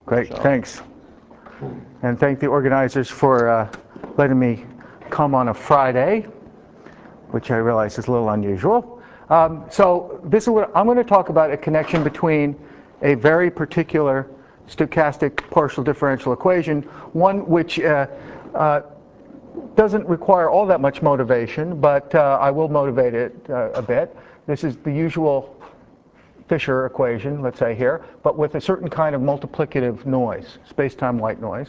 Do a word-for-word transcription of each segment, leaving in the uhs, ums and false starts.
Great, thanks. And thank the organizers for uh, letting me come on a Friday, which I realize is a little unusual. Um, so this is what I'm going to talk about: a connection between a very particular stochastic partial differential equation, one which uh, uh, doesn't require all that much motivation, but uh, I will motivate it uh, a bit. This is the usual Fisher equation, let's say here, but with a certain kind of multiplicative noise, space-time white noise.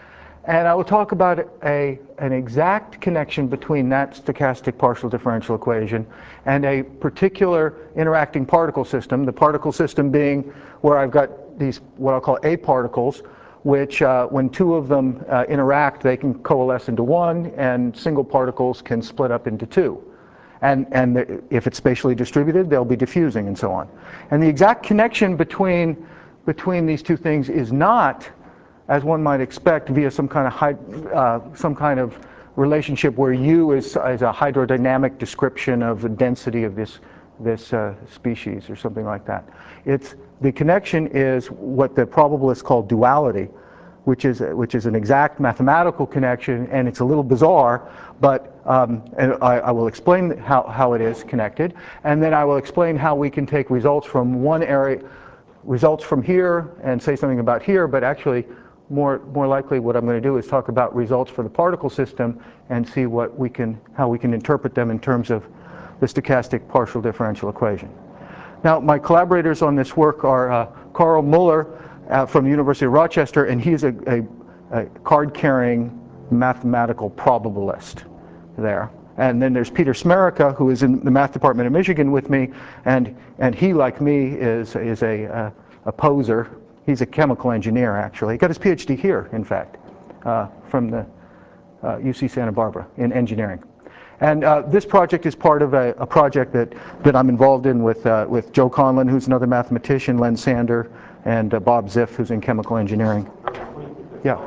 And I will talk about a, an exact connection between that stochastic partial differential equation and a particular interacting particle system, the particle system being where I've got these, what I'll call A particles, which uh, when two of them uh, interact, they can coalesce into one, and single particles can split up into two. And, and the, if it's spatially distributed, they'll be diffusing and so on. And the exact connection between, between these two things is not, as one might expect, via some kind of, high, uh, some kind of relationship where U is, is a hydrodynamic description of the density of this, this uh, species or something like that. It's, the connection is what the probabilists call duality, which is, which is an exact mathematical connection, and it's a little bizarre, but um, and I, I will explain how, how it is connected, and then I will explain how we can take results from one area, results from here, and say something about here, but actually more, more likely what I'm going to do is talk about results for the particle system and see what we can, how we can interpret them in terms of the stochastic partial differential equation. Now, my collaborators on this work are uh, Carl Muller, Uh, from the University of Rochester, and he's a, a, a card-carrying mathematical probabilist there. And then there's Peter Smerica, who is in the math department of Michigan with me, and and he, like me, is is a uh, a poser. He's a chemical engineer, actually. He got his PhD here, in fact, uh, from the uh, U C Santa Barbara in engineering. And uh, this project is part of a, a project that that I'm involved in with uh, with Joe Conlon, who's another mathematician, Len Sander, and uh, Bob Ziff, who's in chemical engineering. Yeah.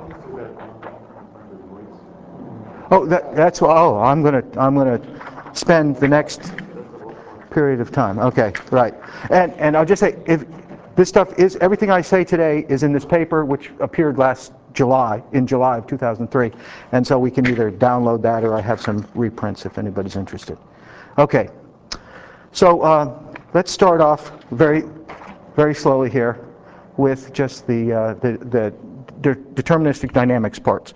Oh, that, that's oh, I'm gonna I'm gonna spend the next period of time. Okay, right. And and I'll just say, if this stuff is everything I say today is in this paper, which appeared last July, in July of two thousand three, and so we can either download that or I have some reprints if anybody's interested. Okay. So uh, let's start off very. very slowly here with just the, uh, the, the de deterministic dynamics parts.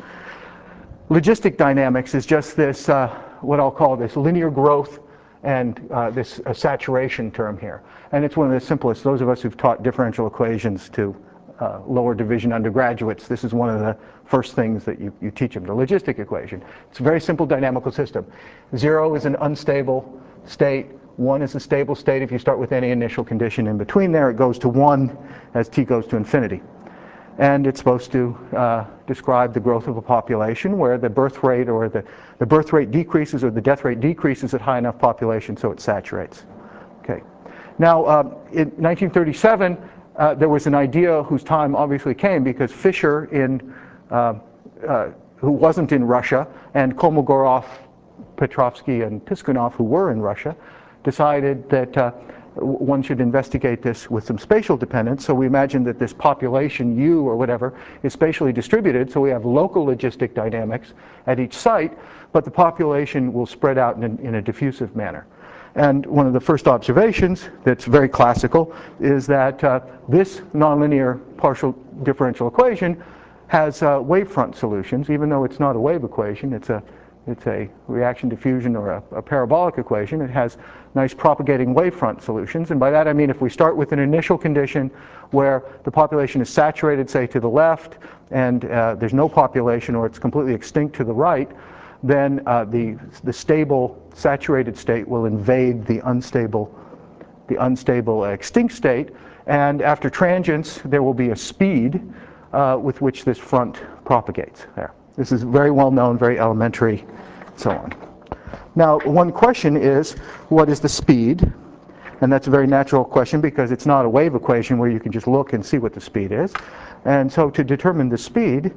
Logistic dynamics is just this, uh, what I'll call this linear growth and uh, this uh, saturation term here. And it's one of the simplest. Those of us who've taught differential equations to uh, lower division undergraduates, this is one of the first things that you, you teach them, the logistic equation. It's a very simple dynamical system. Zero is an unstable state. One is a stable state. If you start with any initial condition in between there, it goes to one as t goes to infinity. And it's supposed to uh, describe the growth of a population where the birth rate or the, the birth rate decreases or the death rate decreases at high enough population so it saturates. Okay. Now, uh, in nineteen thirty-seven, uh, there was an idea whose time obviously came because Fisher, in, uh, uh, who wasn't in Russia, and Kolmogorov, Petrovsky, and Piskunov, who were in Russia, decided that uh, one should investigate this with some spatial dependence. So we imagine that this population U or whatever is spatially distributed, so we have local logistic dynamics at each site, but the population will spread out in a, in a diffusive manner. And one of the first observations that's very classical is that uh, this nonlinear partial differential equation has uh, wavefront solutions, even though it's not a wave equation, it's a It's a reaction diffusion or a, a parabolic equation. It has nice propagating wavefront solutions. And by that I mean if we start with an initial condition where the population is saturated, say, to the left, and uh, there's no population or it's completely extinct to the right, then uh, the, the stable saturated state will invade the unstable, the unstable extinct state. And after transients, there will be a speed uh, with which this front propagates there. This is very well known, very elementary, so on. Now, one question is, what is the speed? And that's a very natural question because it's not a wave equation where you can just look and see what the speed is. And so to determine the speed,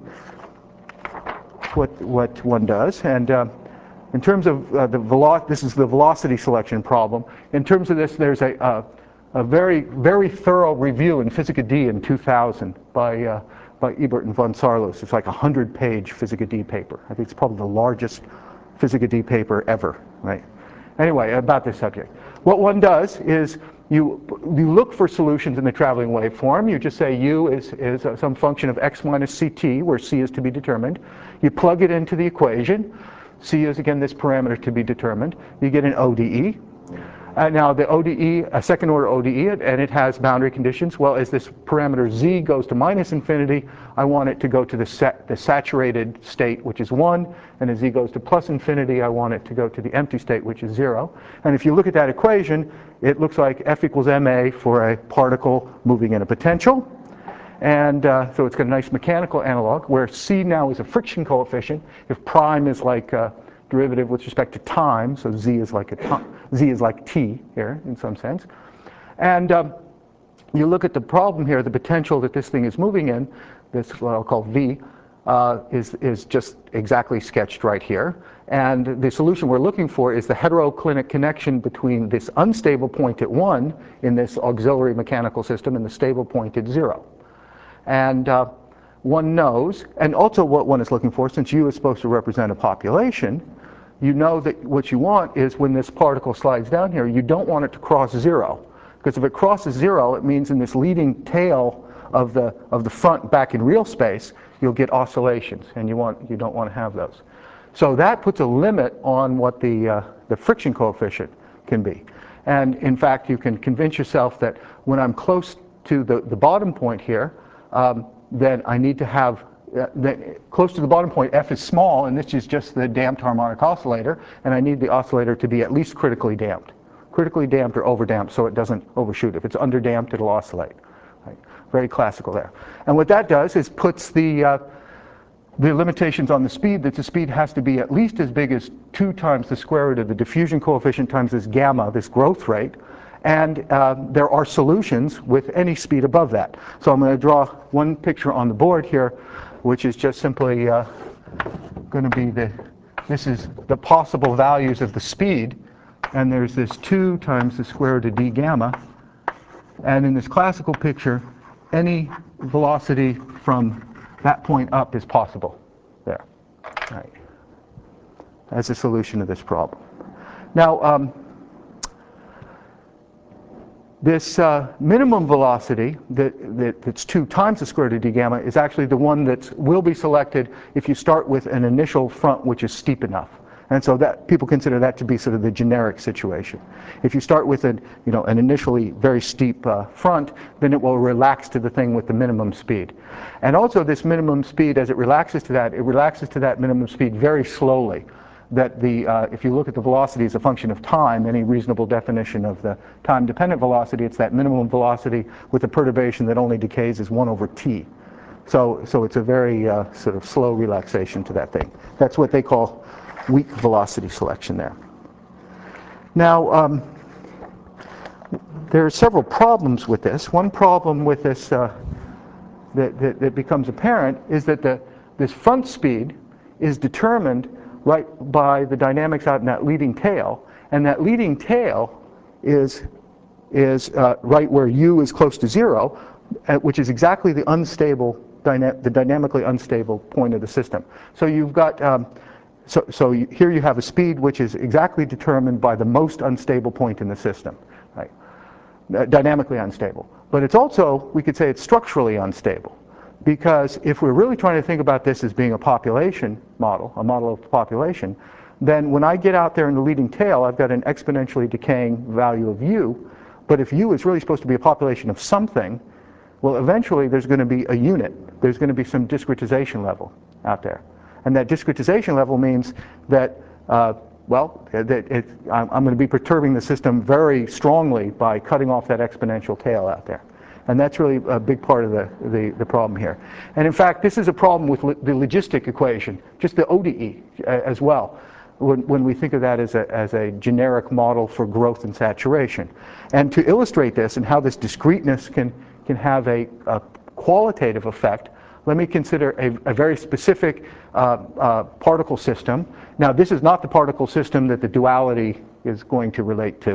what, what one does, and uh, in terms of uh, the velocity, this is the velocity selection problem. In terms of this, there's a, uh, a very, very thorough review in Physica D in two thousand by, uh, by Ebert and von Saarloos. It's like a hundred page Physica D paper. I think it's probably the largest Physica D paper ever, right? Anyway, about this subject. What one does is you, you look for solutions in the traveling wave form. You just say U is, is some function of x minus ct, where c is to be determined. You plug it into the equation. C is, again, this parameter to be determined. You get an O D E. Uh, now, the O D E, a second order O D E, and it has boundary conditions. Well, as this parameter z goes to minus infinity, I want it to go to the, sat the saturated state, which is one. And as z goes to plus infinity, I want it to go to the empty state, which is zero. And if you look at that equation, it looks like F equals ma for a particle moving in a potential. And uh, so it's got a nice mechanical analog, where c now is a friction coefficient. If prime is like a derivative with respect to time, so z is like a time, z is like t here in some sense. And um, you look at the problem here, the potential that this thing is moving in, this what I'll call v, uh, is, is just exactly sketched right here. And the solution we're looking for is the heteroclinic connection between this unstable point at one in this auxiliary mechanical system and the stable point at zero. And uh, one knows, and also what one is looking for, since U is supposed to represent a population, you know that what you want is when this particle slides down here, you don't want it to cross zero. Because if it crosses zero, it means in this leading tail of the, of the front back in real space, you'll get oscillations, and you, want, you don't want to have those. So that puts a limit on what the, uh, the friction coefficient can be. And in fact, you can convince yourself that when I'm close to the, the bottom point here, um, then I need to have, uh, that close to the bottom point, F is small, and this is just the damped harmonic oscillator, and I need the oscillator to be at least critically damped. Critically damped or overdamped so it doesn't overshoot. If it's underdamped, it'll oscillate. Right? Very classical there. And what that does is puts the, uh, the limitations on the speed, that the speed has to be at least as big as two times the square root of the diffusion coefficient times this gamma, this growth rate. And uh, there are solutions with any speed above that. So I'm going to draw one picture on the board here, which is just simply uh, going to be the, this is the possible values of the speed. And there's this two times the square root of d gamma. And in this classical picture, any velocity from that point up is possible there, right, as a solution to this problem. Now, um, this uh, minimum velocity that, that, that's two times the square root of d gamma is actually the one that will be selected if you start with an initial front which is steep enough. And so that people consider that to be sort of the generic situation. If you start with an, you know, an initially very steep uh, front, then it will relax to the thing with the minimum speed. And also this minimum speed, as it relaxes to that, it relaxes to that minimum speed very slowly. That the, uh, if you look at the velocity as a function of time, any reasonable definition of the time-dependent velocity, it's that minimum velocity with a perturbation that only decays as one over t. So, so it's a very uh, sort of slow relaxation to that thing. That's what they call weak velocity selection there. Now, um, there are several problems with this. One problem with this uh, that, that, that becomes apparent is that the, this front speed is determined right by the dynamics out in that leading tail, and that leading tail is, is uh, right where u is close to zero, uh, which is exactly the unstable, dyna the dynamically unstable point of the system. So you've got, um, so, so you, here you have a speed which is exactly determined by the most unstable point in the system, right? Uh, dynamically unstable. But it's also, we could say it's structurally unstable. Because if we're really trying to think about this as being a population model, a model of population, then when I get out there in the leading tail, I've got an exponentially decaying value of u. But if u is really supposed to be a population of something, well, eventually there's going to be a unit. There's going to be some discretization level out there. And that discretization level means that, uh, well, that it, I'm, I'm going to be perturbing the system very strongly by cutting off that exponential tail out there. And that's really a big part of the, the, the problem here. And in fact, this is a problem with the logistic equation, just the O D E as well, when, when we think of that as a, as a generic model for growth and saturation. And to illustrate this and how this discreteness can, can have a, a qualitative effect, let me consider a, a very specific uh, uh, particle system. Now, this is not the particle system that the duality is going to relate to.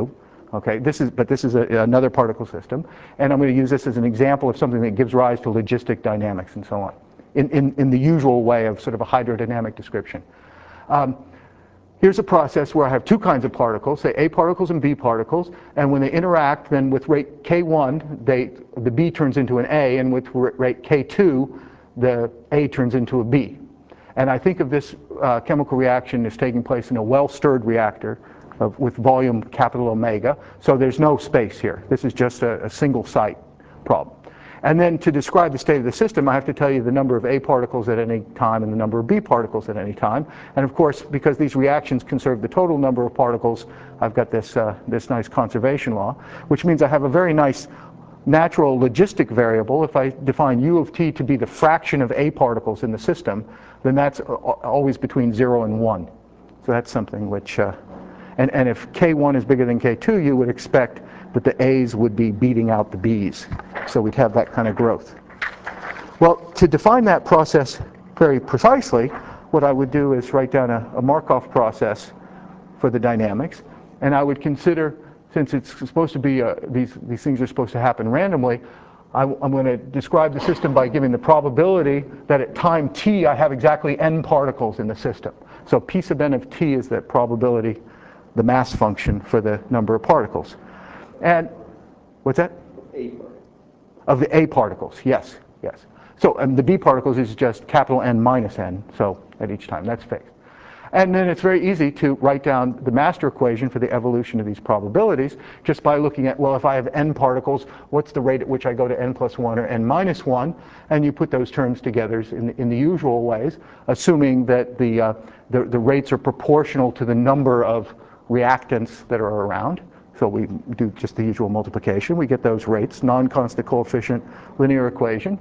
Okay, this is, but this is a, another particle system, and I'm going to use this as an example of something that gives rise to logistic dynamics and so on, in, in, in the usual way of sort of a hydrodynamic description. Um, here's a process where I have two kinds of particles, say A particles and B particles, and when they interact, then with rate K one, they, the B turns into an A, and with rate K two, the A turns into a B. And I think of this uh, chemical reaction as taking place in a well-stirred reactor of, with volume capital omega, so there's no space here. This is just a, a single site problem. And then to describe the state of the system, I have to tell you the number of A particles at any time and the number of B particles at any time. And of course, because these reactions conserve the total number of particles, I've got this, uh, this nice conservation law, which means I have a very nice natural logistic variable. If I define U of t to be the fraction of A particles in the system, then that's always between zero and one. So that's something which, uh, and, and if K one is bigger than K two, you would expect that the A's would be beating out the B's. So we'd have that kind of growth. Well, to define that process very precisely, what I would do is write down a, a Markov process for the dynamics, and I would consider, since it's supposed to be, uh, these, these things are supposed to happen randomly, I, I'm going to describe the system by giving the probability that at time t I have exactly n particles in the system. So P sub n of t is that probability, the mass function for the number of particles. And what's that? A of the A particles, yes, yes. So and the B particles is just capital N minus n, so at each time, that's fixed. And then it's very easy to write down the master equation for the evolution of these probabilities just by looking at, well, if I have n particles, what's the rate at which I go to n plus one or n minus one? And you put those terms together in the, in the usual ways, assuming that the, uh, the, the rates are proportional to the number of reactants that are around. So we do just the usual multiplication. We get those rates, non-constant coefficient linear equation.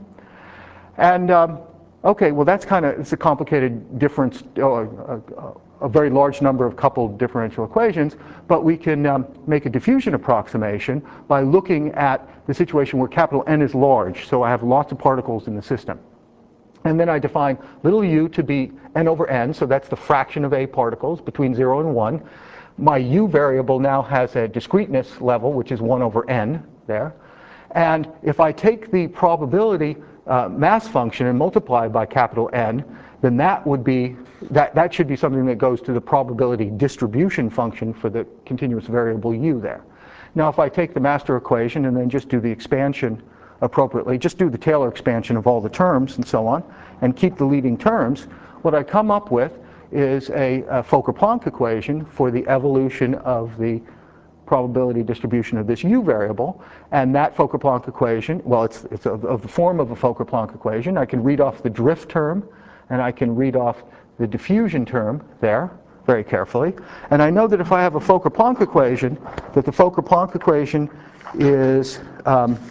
And um, okay, well that's kind of, it's a complicated difference, oh, a, a, a very large number of coupled differential equations, but we can um, make a diffusion approximation by looking at the situation where capital N is large, so I have lots of particles in the system. And then I define little u to be n over n, so that's the fraction of A particles between zero and one. My u variable now has a discreteness level, which is one over n there. And if I take the probability uh, mass function and multiply by capital N, then that would be, that, that should be something that goes to the probability distribution function for the continuous variable u there. Now if I take the master equation and then just do the expansion appropriately, just do the Taylor expansion of all the terms and so on, and keep the leading terms, what I come up with is a, a Fokker-Planck equation for the evolution of the probability distribution of this u variable. And that Fokker-Planck equation, well, it's, it's of, of the form of a Fokker-Planck equation. I can read off the drift term, and I can read off the diffusion term there very carefully. And I know that if I have a Fokker-Planck equation, that the Fokker-Planck equation is, um,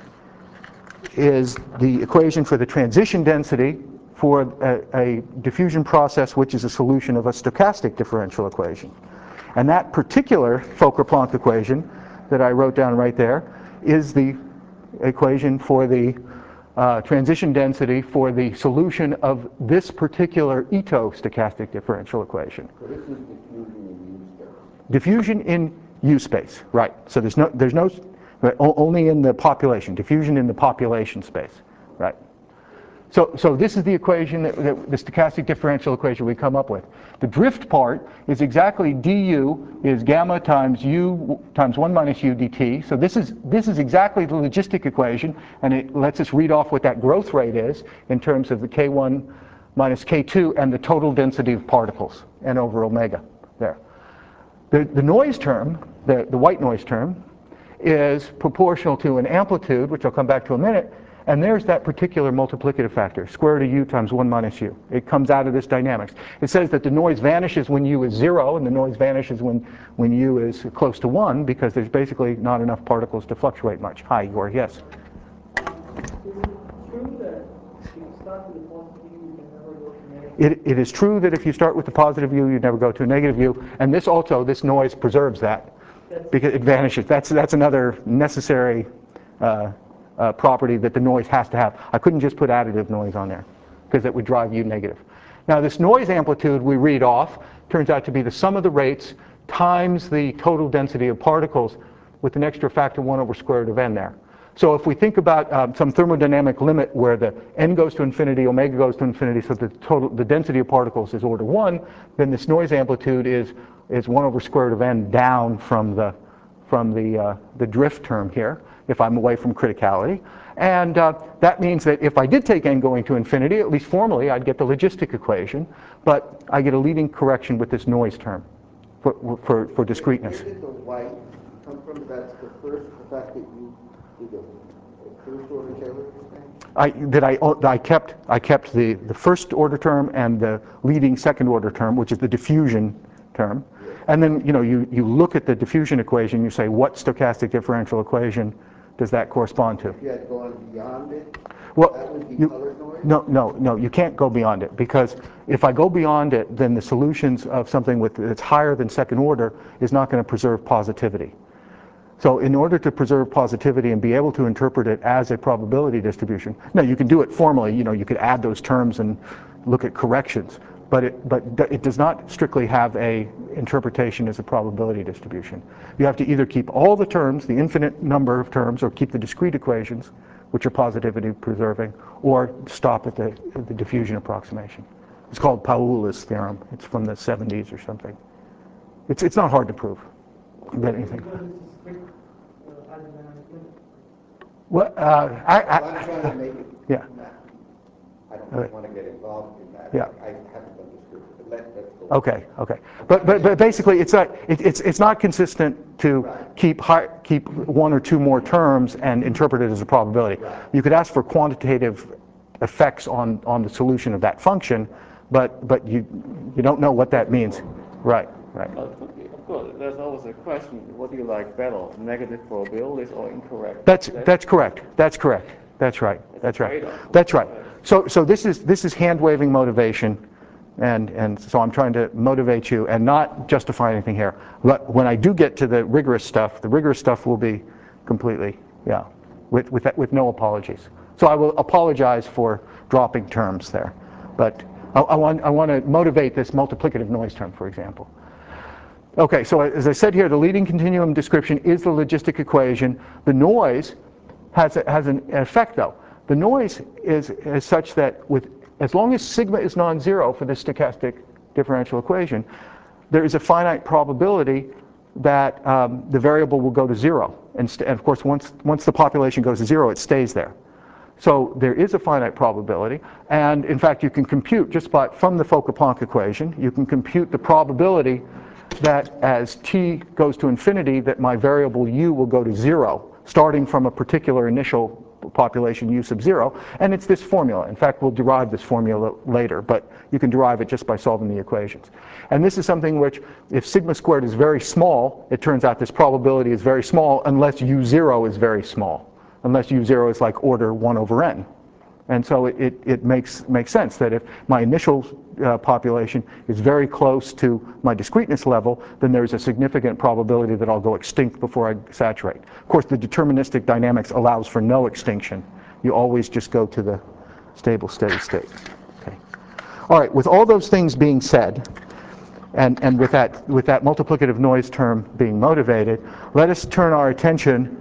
is the equation for the transition density for a, a diffusion process which is a solution of a stochastic differential equation. And that particular Fokker-Planck equation that I wrote down right there is the equation for the uh, transition density for the solution of this particular Ito stochastic differential equation. So this is diffusion in U space. Diffusion in U space, right. So there's no, there's no, only in the population, diffusion in the population space, right. So, so this is the equation, that, that, the stochastic differential equation we come up with. The drift part is exactly du is gamma times u times one minus u dt. So this is, this is exactly the logistic equation, and it lets us read off what that growth rate is in terms of the k one minus k two and the total density of particles, n over omega there. The, the noise term, the, the white noise term, is proportional to an amplitude, which I'll come back to in a minute. And there's that particular multiplicative factor, square root of u times one minus u. It comes out of this dynamics. It says that the noise vanishes when u is zero, and the noise vanishes when, when u is close to one, because there's basically not enough particles to fluctuate much. Hi, Igor, yes? Is it true that if you start with a positive u, you can never go to negative? It, it is true that if you start with the positive u, you never go to a negative u, and this also, this noise preserves that, because it vanishes. That's, that's another necessary uh, Uh, property that the noise has to have. I couldn't just put additive noise on there because it would drive u negative. Now this noise amplitude we read off turns out to be the sum of the rates times the total density of particles with an extra factor one over square root of n there. So if we think about um, some thermodynamic limit where the n goes to infinity, omega goes to infinity, so the total, the density of particles is order one, then this noise amplitude is, is one over square root of n down from the, from the, uh, the drift term here, if I'm away from criticality. And uh, that means that if I did take n going to infinity, at least formally, I'd get the logistic equation, but I get a leading correction with this noise term for, for, for discreteness. Where did the white come from? That's the first, the fact that you did the first order Taylor thing? I, that I, I kept, I kept the, the first order term and the leading second order term, which is the diffusion term. Yeah. And then, you know, you, you look at the diffusion equation, you say, what stochastic differential equation does that correspond to? If you had gone beyond it, Well, that would be you, color noise? no, no, no, you can't go beyond it, because if I go beyond it, then the solutions of something with, that's higher than second order is not going to preserve positivity. So in order to preserve positivity and be able to interpret it as a probability distribution, now you can do it formally, you know, you could add those terms and look at corrections, but it, but it does not strictly have a interpretation as a probability distribution. You have to either keep all the terms, the infinite number of terms, or keep the discrete equations, which are positivity preserving, or stop at the, the diffusion approximation. It's called Paul's theorem. It's from the seventies or something. It's, it's not hard to prove. That anything. Well, uh, I, I, I'm trying to make it. yeah. I don't Okay. want to get involved in that. Yeah. I haven't understood it, but let, let's go. Okay, okay. But, but, but basically, it's not, it, it's, it's not consistent to Right. keep, high, keep one or two more terms and interpret it as a probability. Right. You could ask for quantitative effects on, on the solution of that function, but, but you, you don't know what that means. Right, right. Uh, Of course, there's always a question, what do you like better, negative probabilities or incorrect? That's, that's correct. That's correct. That's right. That's right. trade-off. That's right. So, so this is, this is hand-waving motivation, and, and so I'm trying to motivate you and not justify anything here. But when I do get to the rigorous stuff, the rigorous stuff will be completely, yeah, with, with, with no apologies. So I will apologize for dropping terms there. But I, I want, I want to motivate this multiplicative noise term, for example. Okay, so as I said here, the leading continuum description is the logistic equation. The noise has, a, has an effect, though. The noise is, is such that with, as long as sigma is non-zero for this stochastic differential equation, there is a finite probability that um, the variable will go to zero. And, and of course, once, once the population goes to zero, it stays there. So there is a finite probability, and in fact, you can compute just by, from the Fokker-Planck equation, you can compute the probability that as t goes to infinity, that my variable u will go to zero, starting from a particular initial population u sub zero, and it's this formula. In fact, we'll derive this formula later, but you can derive it just by solving the equations. And this is something which, if sigma squared is very small, it turns out this probability is very small unless u zero is very small, unless u zero is like order one over n. And so it, it, it makes, makes sense that if my initial uh, population is very close to my discreteness level, then there's a significant probability that I'll go extinct before I saturate. Of course, the deterministic dynamics allows for no extinction. You always just go to the stable, steady state. Okay. All right, with all those things being said, and, and with, that, with that multiplicative noise term being motivated, let us turn our attention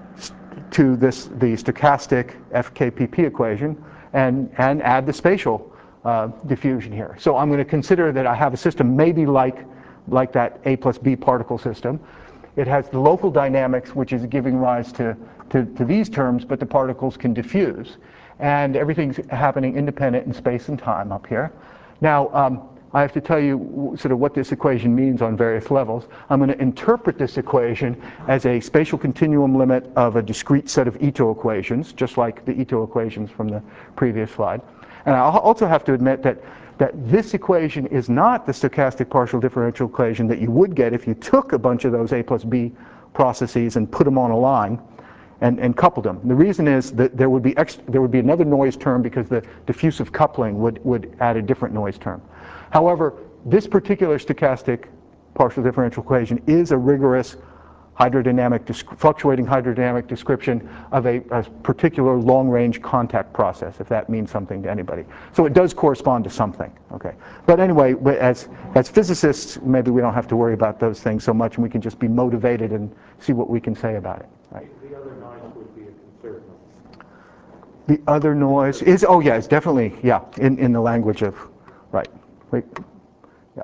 to this, the stochastic F K P P equation and, and add the spatial uh, diffusion here. So I'm going to consider that I have a system maybe like, like that A plus B particle system. It has the local dynamics, which is giving rise to, to, to these terms, but the particles can diffuse. And everything's happening independent in space and time up here. Now, um, I have to tell you sort of what this equation means on various levels. I'm going to interpret this equation as a spatial continuum limit of a discrete set of Ito equations, just like the Ito equations from the previous slide. And I also have to admit that, that this equation is not the stochastic partial differential equation that you would get if you took a bunch of those A plus B processes and put them on a line and, and coupled them. The reason is that there would be, extra, there would be another noise term because the diffusive coupling would, would add a different noise term. However, this particular stochastic partial differential equation is a rigorous, hydrodynamic, fluctuating hydrodynamic description of a, a particular long-range contact process, if that means something to anybody. So it does correspond to something, okay? But anyway, as, as physicists, maybe we don't have to worry about those things so much, and we can just be motivated and see what we can say about it. Right? The other noise would be a conserved noise. The other noise is, oh yeah, it's definitely, yeah, in, in the language of, right, wait, yeah.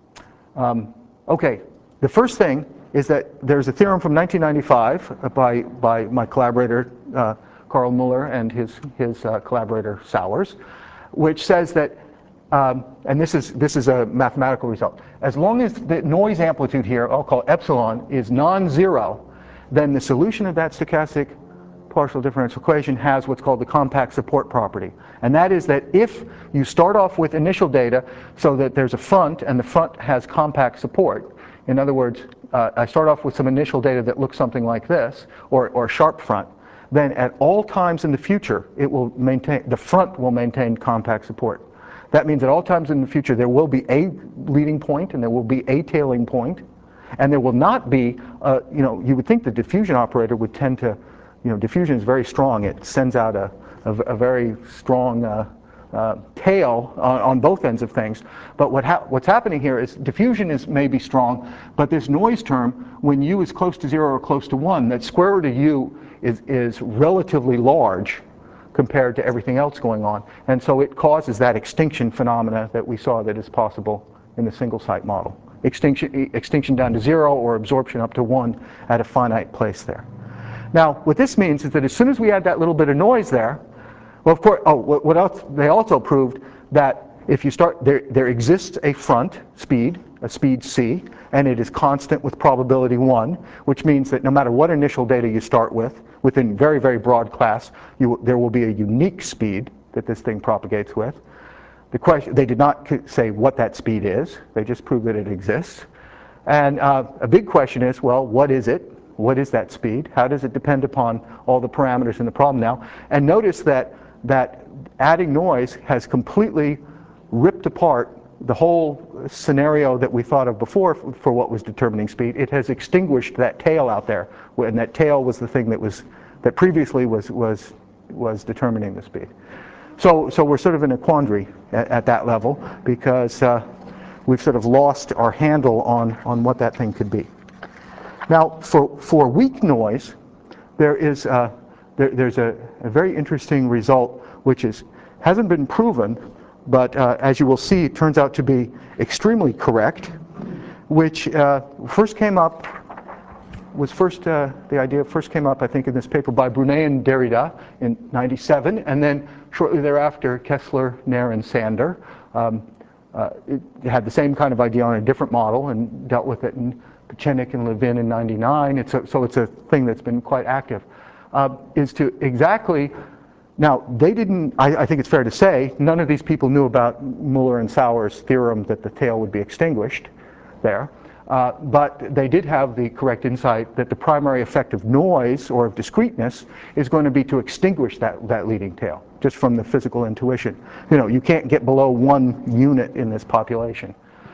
Um, okay, the first thing is that there's a theorem from nineteen ninety-five by, by my collaborator, uh, Carl Muller, and his, his uh, collaborator, Sowers, which says that, um, and this is, this is a mathematical result, as long as the noise amplitude here, I'll call epsilon, is non-zero, then the solution of that stochastic partial differential equation has what's called the compact support property. And that is that if you start off with initial data so that there's a front and the front has compact support, in other words, uh, I start off with some initial data that looks something like this, or, or sharp front, then at all times in the future, it will maintain, the front will maintain compact support. That means at all times in the future, there will be a leading point and there will be a tailing point, and there will not be, uh, you know, you would think the diffusion operator would tend to, you know, diffusion is very strong. It sends out a, a, a very strong uh, uh, tail on, on both ends of things. But what ha what's happening here is diffusion is maybe strong, but this noise term, when u is close to zero or close to one, that square root of u is, is relatively large compared to everything else going on. And so it causes that extinction phenomena that we saw that is possible in the single site model. Extinction, extinction down to zero or absorption up to one at a finite place there. Now, what this means is that as soon as we add that little bit of noise there, well, of course, oh, what else? They also proved that if you start, there, there exists a front speed, a speed c, and it is constant with probability one, which means that no matter what initial data you start with, within very, very broad class, you, there will be a unique speed that this thing propagates with. The question, they did not say what that speed is, they just proved that it exists. And uh, a big question is, well, what is it? What is that speed? How does it depend upon all the parameters in the problem now? And notice that, that adding noise has completely ripped apart the whole scenario that we thought of before for what was determining speed. It has extinguished that tail out there, and that tail was the thing that was, that previously was, was, was determining the speed. So, so we're sort of in a quandary at, at that level, because uh, we've sort of lost our handle on, on what that thing could be. Now, for, for weak noise, there is uh, there, there's a, a very interesting result, which is hasn't been proven, but uh, as you will see, it turns out to be extremely correct, which uh, first came up, was first, uh, the idea first came up, I think, in this paper by Brunet and Derrida in ninety-seven, and then shortly thereafter, Kessler, Nair, and Sander. Um, uh, it had the same kind of idea on a different model and dealt with it in Pechenik and Levin in ninety-nine. It's a, so it's a thing that's been quite active. Uh, is to exactly, now they didn't, I, I think it's fair to say, none of these people knew about Muller and Sowers' theorem that the tail would be extinguished there. Uh, but they did have the correct insight that the primary effect of noise or of discreteness is going to be to extinguish that, that leading tail, just from the physical intuition. You know, you can't get below one unit in this population.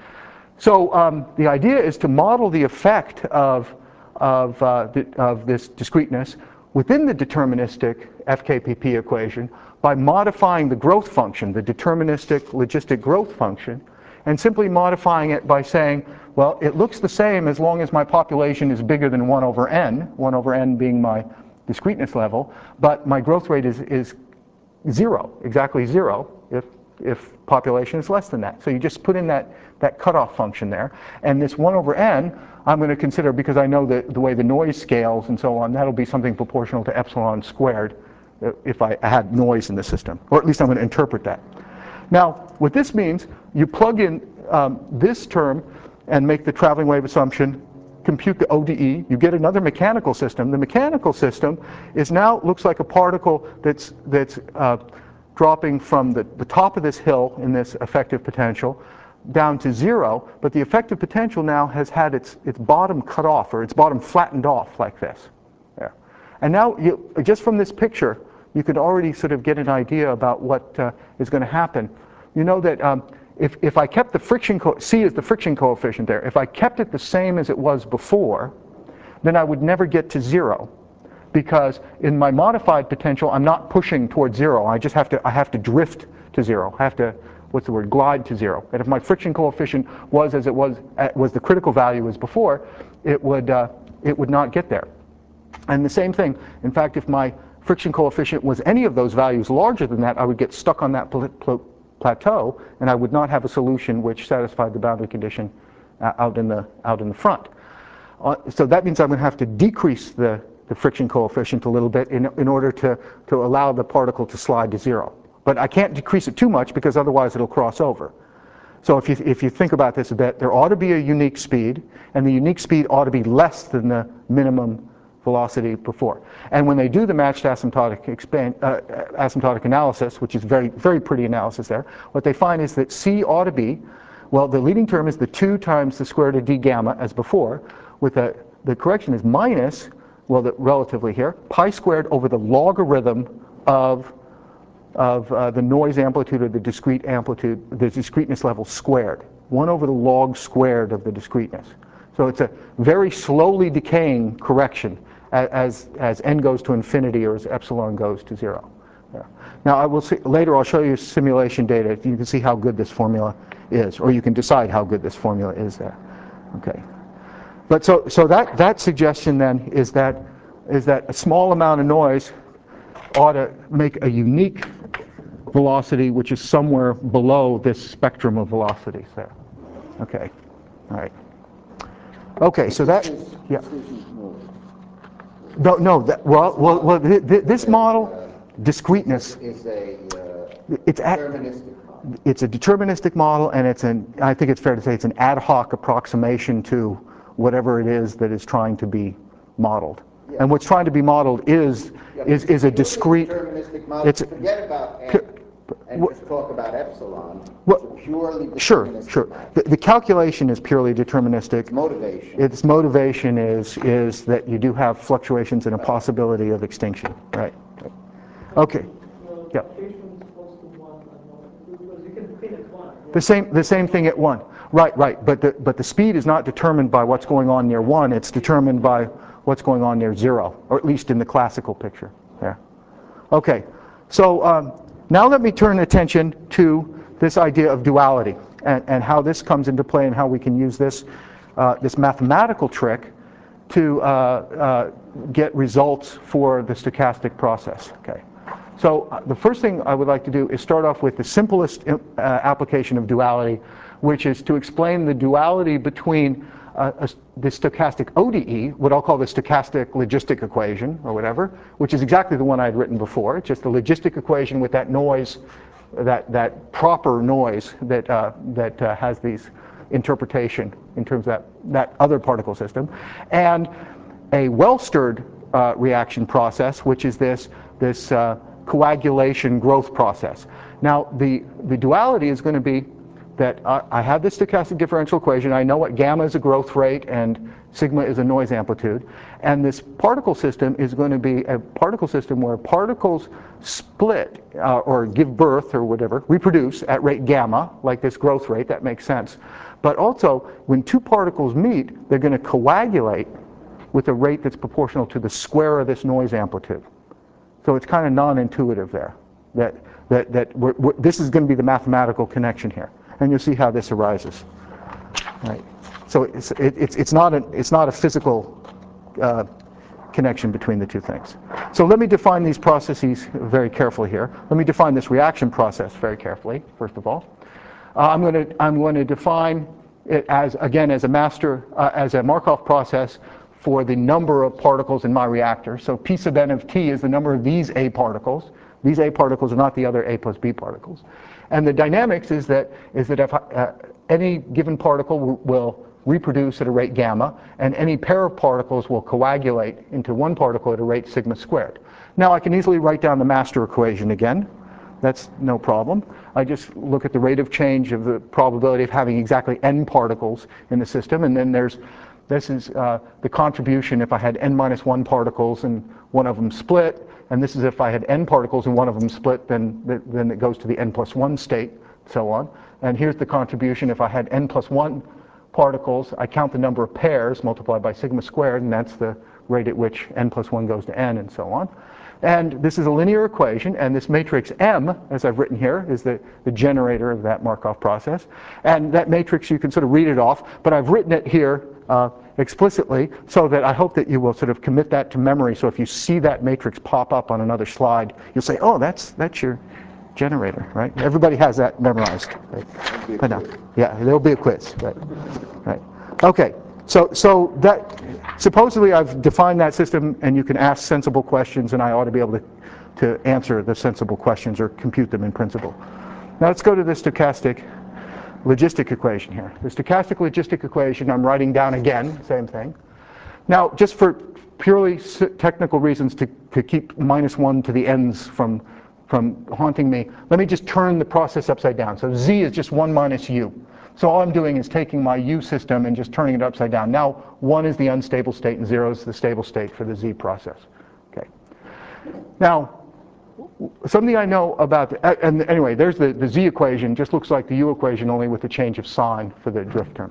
So um, the idea is to model the effect of, of, uh, the, of this discreteness within the deterministic F K P P equation by modifying the growth function, the deterministic logistic growth function, and simply modifying it by saying, well, it looks the same as long as my population is bigger than one over n, one over n being my discreteness level, but my growth rate is, is zero, exactly zero, if, if population is less than that. So you just put in that, that cutoff function there, and this one over n, I'm going to consider, because I know that the way the noise scales and so on, that'll be something proportional to epsilon squared if I had noise in the system, or at least I'm going to interpret that. Now, what this means, you plug in um, this term and make the traveling wave assumption, compute the O D E, you get another mechanical system. The mechanical system is now, looks like a particle that's, that's uh, dropping from the, the top of this hill in this effective potential down to zero, but the effective potential now has had its, its bottom cut off, or its bottom flattened off like this. There. And now, you, just from this picture, you can already sort of get an idea about what uh, is going to happen. You know that um, if, if I kept the friction, co C is the friction coefficient there, if I kept it the same as it was before, then I would never get to zero. Because in my modified potential, I'm not pushing towards zero. I just have to, I have to drift to zero. I have to, what's the word, glide to zero. And if my friction coefficient was as it was, was the critical value as before, it would, uh, it would not get there. And the same thing, in fact, if my friction coefficient was any of those values larger than that, I would get stuck on that pl pl plateau, and I would not have a solution which satisfied the boundary condition uh, out in the, out in the front. Uh, so that means I'm going to have to decrease the, the friction coefficient a little bit in, in order to, to allow the particle to slide to zero. But I can't decrease it too much because otherwise it'll cross over. So if you, if you think about this a bit, there ought to be a unique speed, and the unique speed ought to be less than the minimum velocity before. And when they do the matched asymptotic, expand, uh, asymptotic analysis, which is very, very pretty analysis there, what they find is that C ought to be, well, the leading term is the two times the square root of d gamma as before, with the, the correction is minus, well, the, relatively here, pi squared over the logarithm of, of uh, the noise amplitude or the discrete amplitude, the discreteness level squared. one over the log squared of the discreteness. So it's a very slowly decaying correction as, as n goes to infinity or as epsilon goes to zero. Yeah. Now I will see, later I'll show you simulation data. You can see how good this formula is, or you can decide how good this formula is there. Okay. But so, so that, that suggestion then is that, is that a small amount of noise ought to make a unique velocity which is somewhere below this spectrum of velocities there. Okay. All right. Okay, so that, yeah. No, no, that, well, well, well th th this model, discreteness, Is a uh, it's a, deterministic model. it's a deterministic model, and it's an, I think it's fair to say it's an ad hoc approximation to whatever it is that is trying to be modeled. Yeah. And what's trying to be modeled is, Yeah, is, is a discrete, deterministic model. it's a- Forget about n and wh- just talk about epsilon. Well, It's a purely deterministic sure, sure. model. The, the calculation is purely deterministic. Motivation. Its motivation is, is that you do have fluctuations and a possibility of extinction, right? Okay, The yeah. fluctuation is close to one, and because you can pin at one. The same, the same thing at one. Right, right, but the, but the speed is not determined by what's going on near one, it's determined by what's going on near zero, or at least in the classical picture there. Okay, so um, now let me turn attention to this idea of duality and, and how this comes into play and how we can use this, uh, this mathematical trick to uh, uh, get results for the stochastic process. Okay. So uh, the first thing I would like to do is start off with the simplest uh, application of duality, which is to explain the duality between uh, a, the stochastic O D E, what I'll call the stochastic logistic equation, or whatever, which is exactly the one I had written before. It's just the logistic equation with that noise, that, that proper noise that, uh, that uh, has these interpretation in terms of that, that other particle system, and a well-stirred uh, reaction process, which is this, this uh, coagulation growth process. Now, the, the duality is going to be that I, I have this stochastic differential equation. I know what gamma is a growth rate and sigma is a noise amplitude. And this particle system is going to be a particle system where particles split uh, or give birth or whatever, reproduce at rate gamma, like this growth rate. That makes sense. But also, when two particles meet, they're going to coagulate with a rate that's proportional to the square of this noise amplitude. So it's kind of non-intuitive there. That, that, that we're, we're, this is going to be the mathematical connection here. And you'll see how this arises. Right. So it's, it, it's, it's, not, a, it's not a physical uh, connection between the two things. So let me define these processes very carefully here. Let me define this reaction process very carefully, first of all. Uh, I'm going to I'm going to define it as, again, as a master, uh, as a Markov process for the number of particles in my reactor. So P sub n of t is the number of these A particles. These A particles are not the other A plus B particles. And the dynamics is that, is that if uh, any given particle will, will reproduce at a rate gamma, and any pair of particles will coagulate into one particle at a rate sigma squared. Now I can easily write down the master equation again. That's no problem. I just look at the rate of change of the probability of having exactly n particles in the system, and then there's, this is uh, the contribution if I had n minus one particles and one of them split, and this is if I had n particles and one of them split, then, then it goes to the n plus one state, so on. And here's the contribution if I had n plus one particles, I count the number of pairs multiplied by sigma squared, and that's the rate at which n plus one goes to n and so on. And this is a linear equation, and this matrix M, as I've written here, is the, the generator of that Markov process. And that matrix, you can sort of read it off, but I've written it here uh, explicitly so that I hope that you will sort of commit that to memory. So if you see that matrix pop up on another slide, you'll say, oh, that's, that's your generator, right? Everybody has that memorized. Right? But no, yeah, there'll be a quiz, right? Right. Okay. So, so that supposedly I've defined that system, and you can ask sensible questions, and I ought to be able to, to answer the sensible questions or compute them in principle. Now let's go to the stochastic logistic equation here. The stochastic logistic equation I'm writing down again, same thing. Now, just for purely technical reasons to, to keep minus one to the ends from, from haunting me, let me just turn the process upside down. So z is just one minus u. So all I'm doing is taking my u system and just turning it upside down. Now, one is the unstable state and zero is the stable state for the z process. Okay. Now, something I know about, the, and anyway, there's the, the z equation, just looks like the u equation, only with the change of sign for the drift term.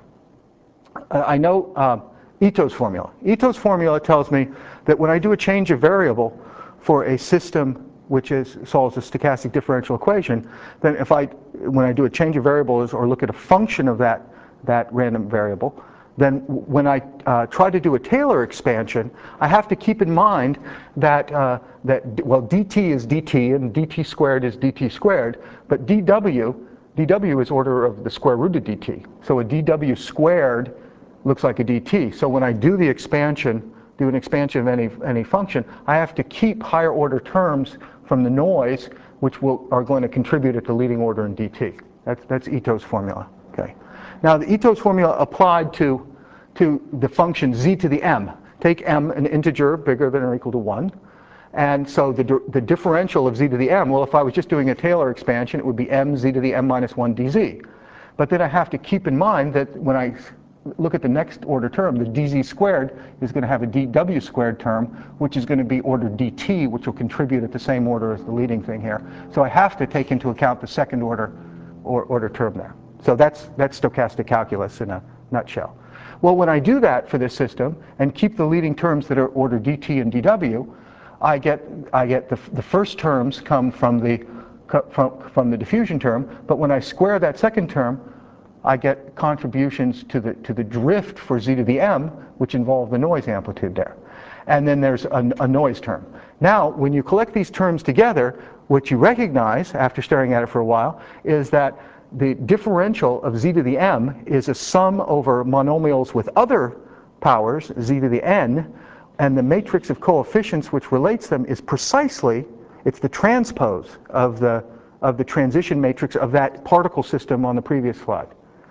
Uh, I know uh, Ito's formula. Ito's formula tells me that when I do a change of variable for a system which is, solves a stochastic differential equation, then if I, when I do a change of variables or look at a function of that, that random variable, then when I uh, try to do a Taylor expansion, I have to keep in mind that, uh, that well, dt is dt and dt squared is dt squared, but dw, dw is order of the square root of dt. So a dw squared looks like a dt. So when I do the expansion, do an expansion of any, any function, I have to keep higher order terms from the noise, which will, are going to contribute at the leading order in dt. That's, that's Ito's formula. Okay. Now, the Ito's formula applied to, to the function z to the m. Take m, an integer bigger than or equal to one. And so the, the differential of z to the m, well, if I was just doing a Taylor expansion, it would be m z to the m minus one dz. But then I have to keep in mind that when I look at the next order term, the dz squared is going to have a dw squared term, which is going to be order dt, which will contribute at the same order as the leading thing here. So I have to take into account the second order or order term there. So that's, that's stochastic calculus in a nutshell. Well, when I do that for this system and keep the leading terms that are order dt and dw, I get, I get the, the first terms come from the, from, from the diffusion term, but when I square that second term, I get contributions to the, to the drift for z to the m, which involve the noise amplitude there. And then there's a, a noise term. Now, when you collect these terms together, what you recognize after staring at it for a while is that the differential of z to the m is a sum over monomials with other powers, z to the n, and the matrix of coefficients which relates them is precisely, it's the transpose of the, of the transition matrix of that particle system on the previous slide.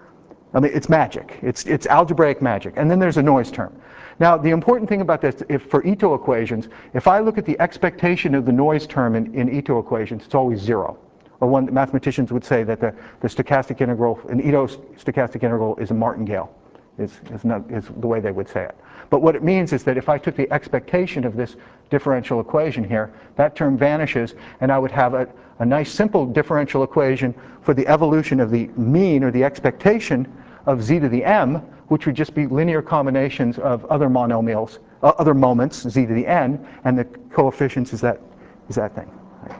I mean, it's magic. It's, it's algebraic magic. And then there's a noise term. Now, the important thing about this, if for Ito equations, if I look at the expectation of the noise term in, in Ito equations, it's always zero. Or one, mathematicians would say that the, the stochastic integral, an Ito stochastic integral is a martingale, is, is, not, is the way they would say it. But what it means is that if I took the expectation of this differential equation here, that term vanishes, and I would have a, a nice simple differential equation for the evolution of the mean or the expectation of z to the m, which would just be linear combinations of other monomials, uh, other moments, z to the n, and the coefficients is that, is that thing.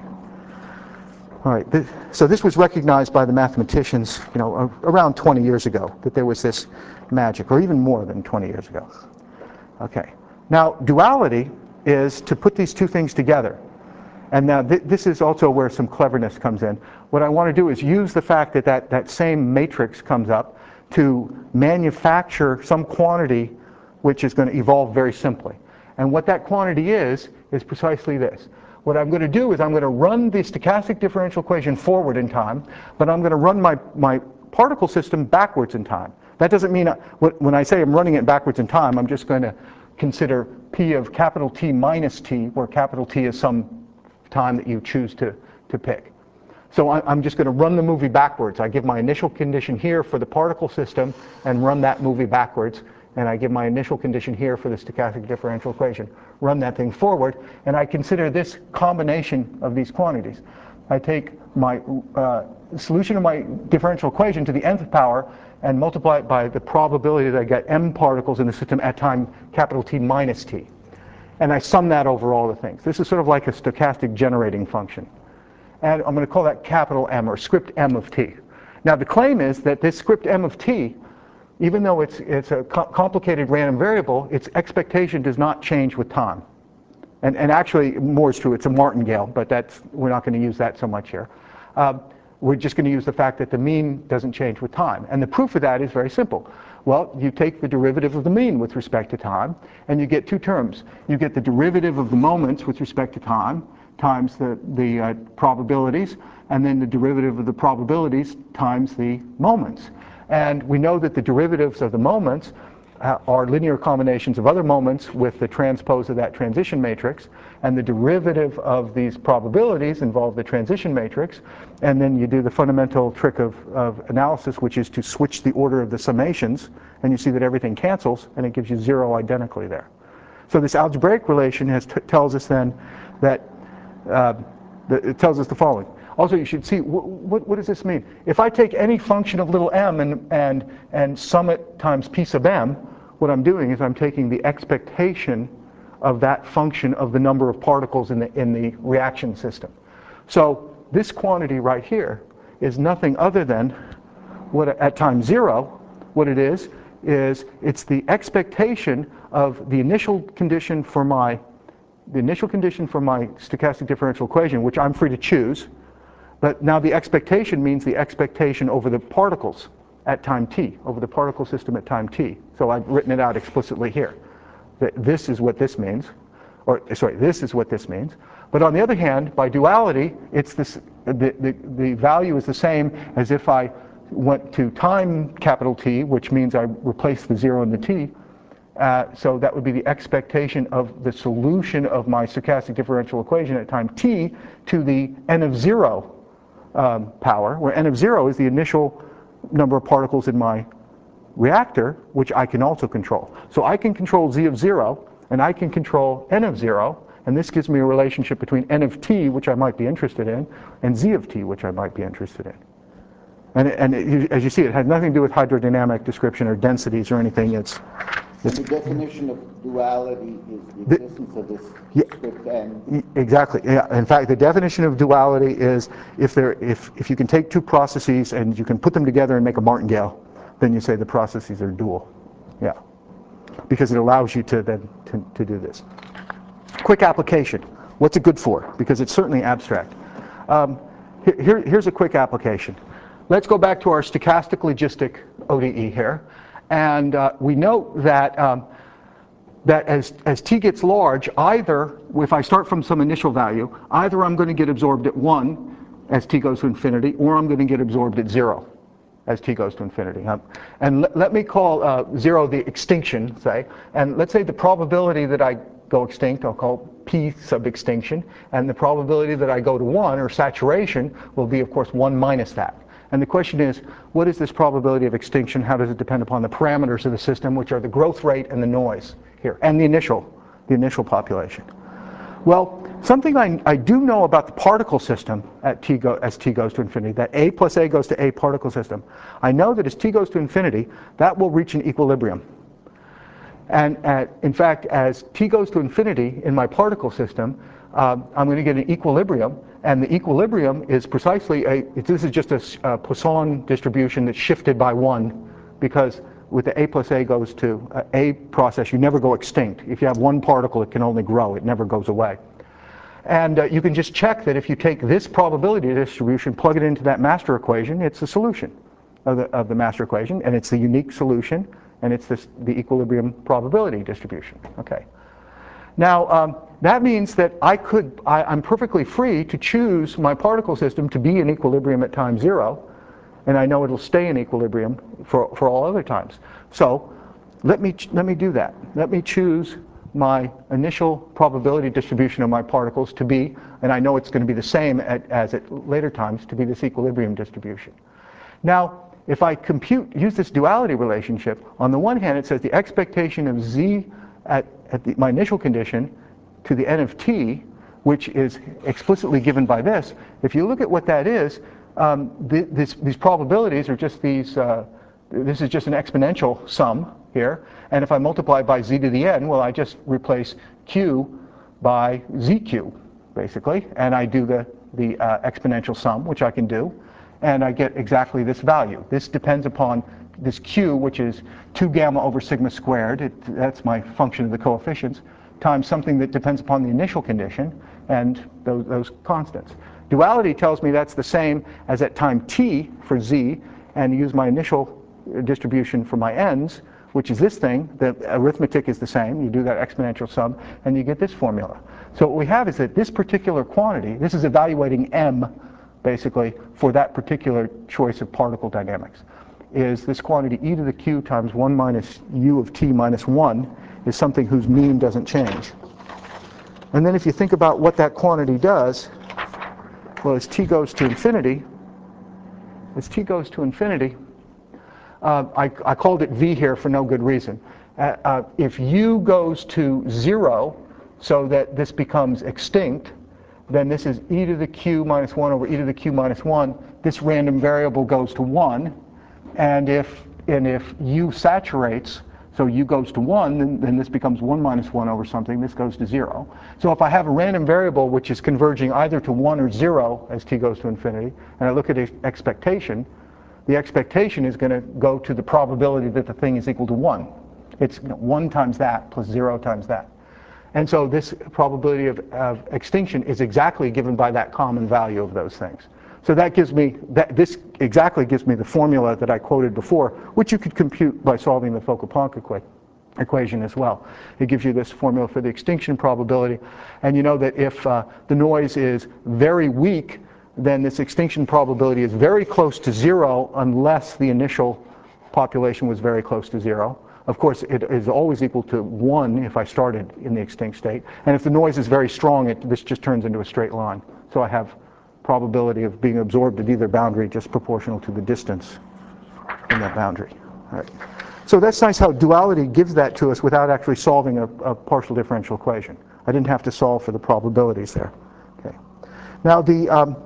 All right, this, so this was recognized by the mathematicians, you know, around twenty years ago, that there was this magic, or even more than twenty years ago. Okay, now duality is to put these two things together. And now th this is also where some cleverness comes in. What I want to do is use the fact that that, that same matrix comes up to manufacture some quantity which is going to evolve very simply. And what that quantity is, is precisely this. What I'm going to do is I'm going to run the stochastic differential equation forward in time, but I'm going to run my, my particle system backwards in time. That doesn't mean, I, when I say I'm running it backwards in time, I'm just going to consider p of capital T minus t, where capital T is some time that you choose to, to pick. So I'm just going to run the movie backwards. I give my initial condition here for the particle system and run that movie backwards. And I give my initial condition here for the stochastic differential equation. Run that thing forward, and I consider this combination of these quantities. I take my uh, solution of my differential equation to the nth power and multiply it by the probability that I get m particles in the system at time capital T minus t. And I sum that over all the things. This is sort of like a stochastic generating function. And I'm going to call that capital M, or script M of t. Now the claim is that this script M of t, even though it's, it's a co complicated random variable, its expectation does not change with time. And, and actually, more is true, it's a martingale, but that's, we're not going to use that so much here. Um, we're just going to use the fact that the mean doesn't change with time. And the proof of that is very simple. Well, you take the derivative of the mean with respect to time, and you get two terms. You get the derivative of the moments with respect to time, times the, the uh, probabilities, and then the derivative of the probabilities times the moments. And we know that the derivatives of the moments uh, are linear combinations of other moments with the transpose of that transition matrix, and the derivative of these probabilities involve the transition matrix, and then you do the fundamental trick of, of analysis, which is to switch the order of the summations, and you see that everything cancels, and it gives you zero identically there. So this algebraic relation has t tells us then that, uh, that it tells us the following. Also, you should see, wh what, what does this mean? If I take any function of little m and, and, and sum it times p sub m, what I'm doing is I'm taking the expectation of that function of the number of particles in the, in the reaction system. So this quantity right here is nothing other than what at time zero, what it is, is it's the expectation of the initial condition for my, the initial condition for my stochastic differential equation, which I'm free to choose. But now the expectation means the expectation over the particles at time t, over the particle system at time t. So I've written it out explicitly here. That this is what this means, or sorry, this is what this means. But on the other hand, by duality, it's this, the, the, the value is the same as if I went to time capital T, which means I replace the zero and the t. Uh, so that would be the expectation of the solution of my stochastic differential equation at time t to the n of zero um, power, where n of zero is the initial number of particles in my reactor, which I can also control. So I can control z of zero, and I can control n of zero, and this gives me a relationship between n of t, which I might be interested in, and z of t, which I might be interested in. And, it, and it, as you see, it has nothing to do with hydrodynamic description or densities or anything. It's, it's and the definition of duality is the existence of this yeah, script n. Exactly. Yeah. In fact, the definition of duality is if there, if if you can take two processes and you can put them together and make a martingale, then you say the processes are dual. Yeah. Because it allows you to then to, to do this. Quick application. What's it good for? Because it's certainly abstract. Um, here, here's a quick application. Let's go back to our stochastic logistic O D E here. And uh, we note that, um, that as, as t gets large, either, if I start from some initial value, either I'm going to get absorbed at one as t goes to infinity, or I'm going to get absorbed at zero as t goes to infinity. Um, and let, let me call uh, zero the extinction, say, and let's say the probability that I go extinct, I'll call p sub extinction, and the probability that I go to one, or saturation, will be, of course, one minus that. And the question is, what is this probability of extinction? How does it depend upon the parameters of the system, which are the growth rate and the noise here, and the initial, the initial population? Well, something I, I do know about the particle system at t go, as t goes to infinity, that a plus a goes to a particle system. I know that as t goes to infinity, that will reach an equilibrium. And at, in fact, as t goes to infinity in my particle system, um, I'm going to get an equilibrium, and the equilibrium is precisely a, this is just a, a Poisson distribution that's shifted by one, because with the a plus a goes to uh, a process, you never go extinct. If you have one particle, it can only grow, it never goes away. And uh, you can just check that if you take this probability distribution, plug it into that master equation, it's the solution of the, of the master equation, and it's the unique solution, and it's this, the equilibrium probability distribution. Okay. Now, um, that means that I could, I, I'm perfectly free to choose my particle system to be in equilibrium at time zero, and I know it'll stay in equilibrium for, for all other times. So let me, let me do that. Let me choose my initial probability distribution of my particles to be, and I know it's going to be the same at, as at later times, to be this equilibrium distribution. Now, if I compute, use this duality relationship, on the one hand it says the expectation of z at, at the, my initial condition to the n of t, which is explicitly given by this. If you look at what that is, um, th this, these probabilities are just these, uh, this is just an exponential sum here. And if I multiply by z to the n, well, I just replace q by zq, basically. And I do the, the uh, exponential sum, which I can do. And I get exactly this value. This depends upon this q, which is two gamma over sigma squared. It, that's my function of the coefficients, times something that depends upon the initial condition and those, those constants. Duality tells me that's the same as at time t for z, and use my initial distribution for my n's, which is this thing. The arithmetic is the same. You do that exponential sum, and you get this formula. So what we have is that this particular quantity, this is evaluating m, basically, for that particular choice of particle dynamics, is this quantity e to the q times one minus u of t minus one is something whose mean doesn't change. And then if you think about what that quantity does, well, as t goes to infinity, as t goes to infinity, uh, I, I called it v here for no good reason. Uh, uh, if u goes to zero, so that this becomes extinct, then this is e to the q minus one over e to the q minus one. This random variable goes to one. And if, and if u saturates, so u goes to one, then, then this becomes one minus one over something. This goes to zero. So if I have a random variable which is converging either to one or zero as t goes to infinity, and I look at expectation, the expectation is going to go to the probability that the thing is equal to one. It's you know, one times that plus zero times that. And so this probability of, of extinction is exactly given by that common value of those things. So that gives me, that, this exactly gives me the formula that I quoted before, which you could compute by solving the Fokker-Planck equa equation as well. It gives you this formula for the extinction probability. And you know that if uh, the noise is very weak, then this extinction probability is very close to zero unless the initial population was very close to zero. Of course, it is always equal to one if I started in the extinct state. And if the noise is very strong, it, this just turns into a straight line. So I have probability of being absorbed at either boundary just proportional to the distance in that boundary. All right. So that's nice how duality gives that to us without actually solving a, a partial differential equation. I didn't have to solve for the probabilities there. Okay. Now the, um,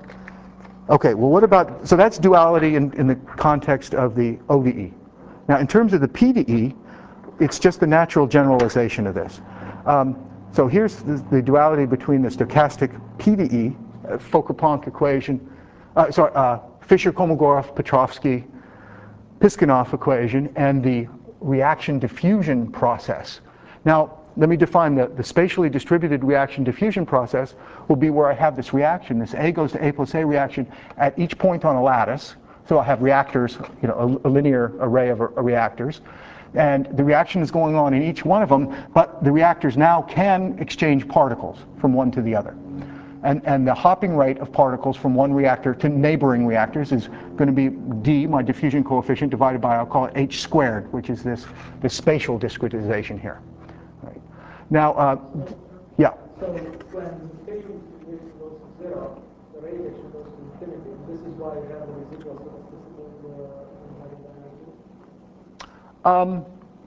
okay, well what about, so that's duality in, in the context of the O D E. Now in terms of the P D E, it's just the natural generalization of this. Um, so here's the, the duality between the stochastic P D E, uh, Fokker-Planck equation, uh, sorry, uh, Fischer-Kolmogorov-Petrovsky Piskunov equation, and the reaction diffusion process. Now, let me define the, the spatially distributed reaction diffusion process will be where I have this reaction, this A goes to A plus A reaction at each point on a lattice. So I have reactors, you know, a, a linear array of uh, reactors. And the reaction is going on in each one of them, but the reactors now can exchange particles from one to the other. And, and the hopping rate of particles from one reactor to neighboring reactors is going to be d, my diffusion coefficient, divided by, I'll call it h squared, which is this, this spatial discretization here. Right. Now, uh, yeah? So when the spatial distribution goes to zero, the radiation goes to infinity, and this is why you have the residual elasticity in the hydrodynamics. Um,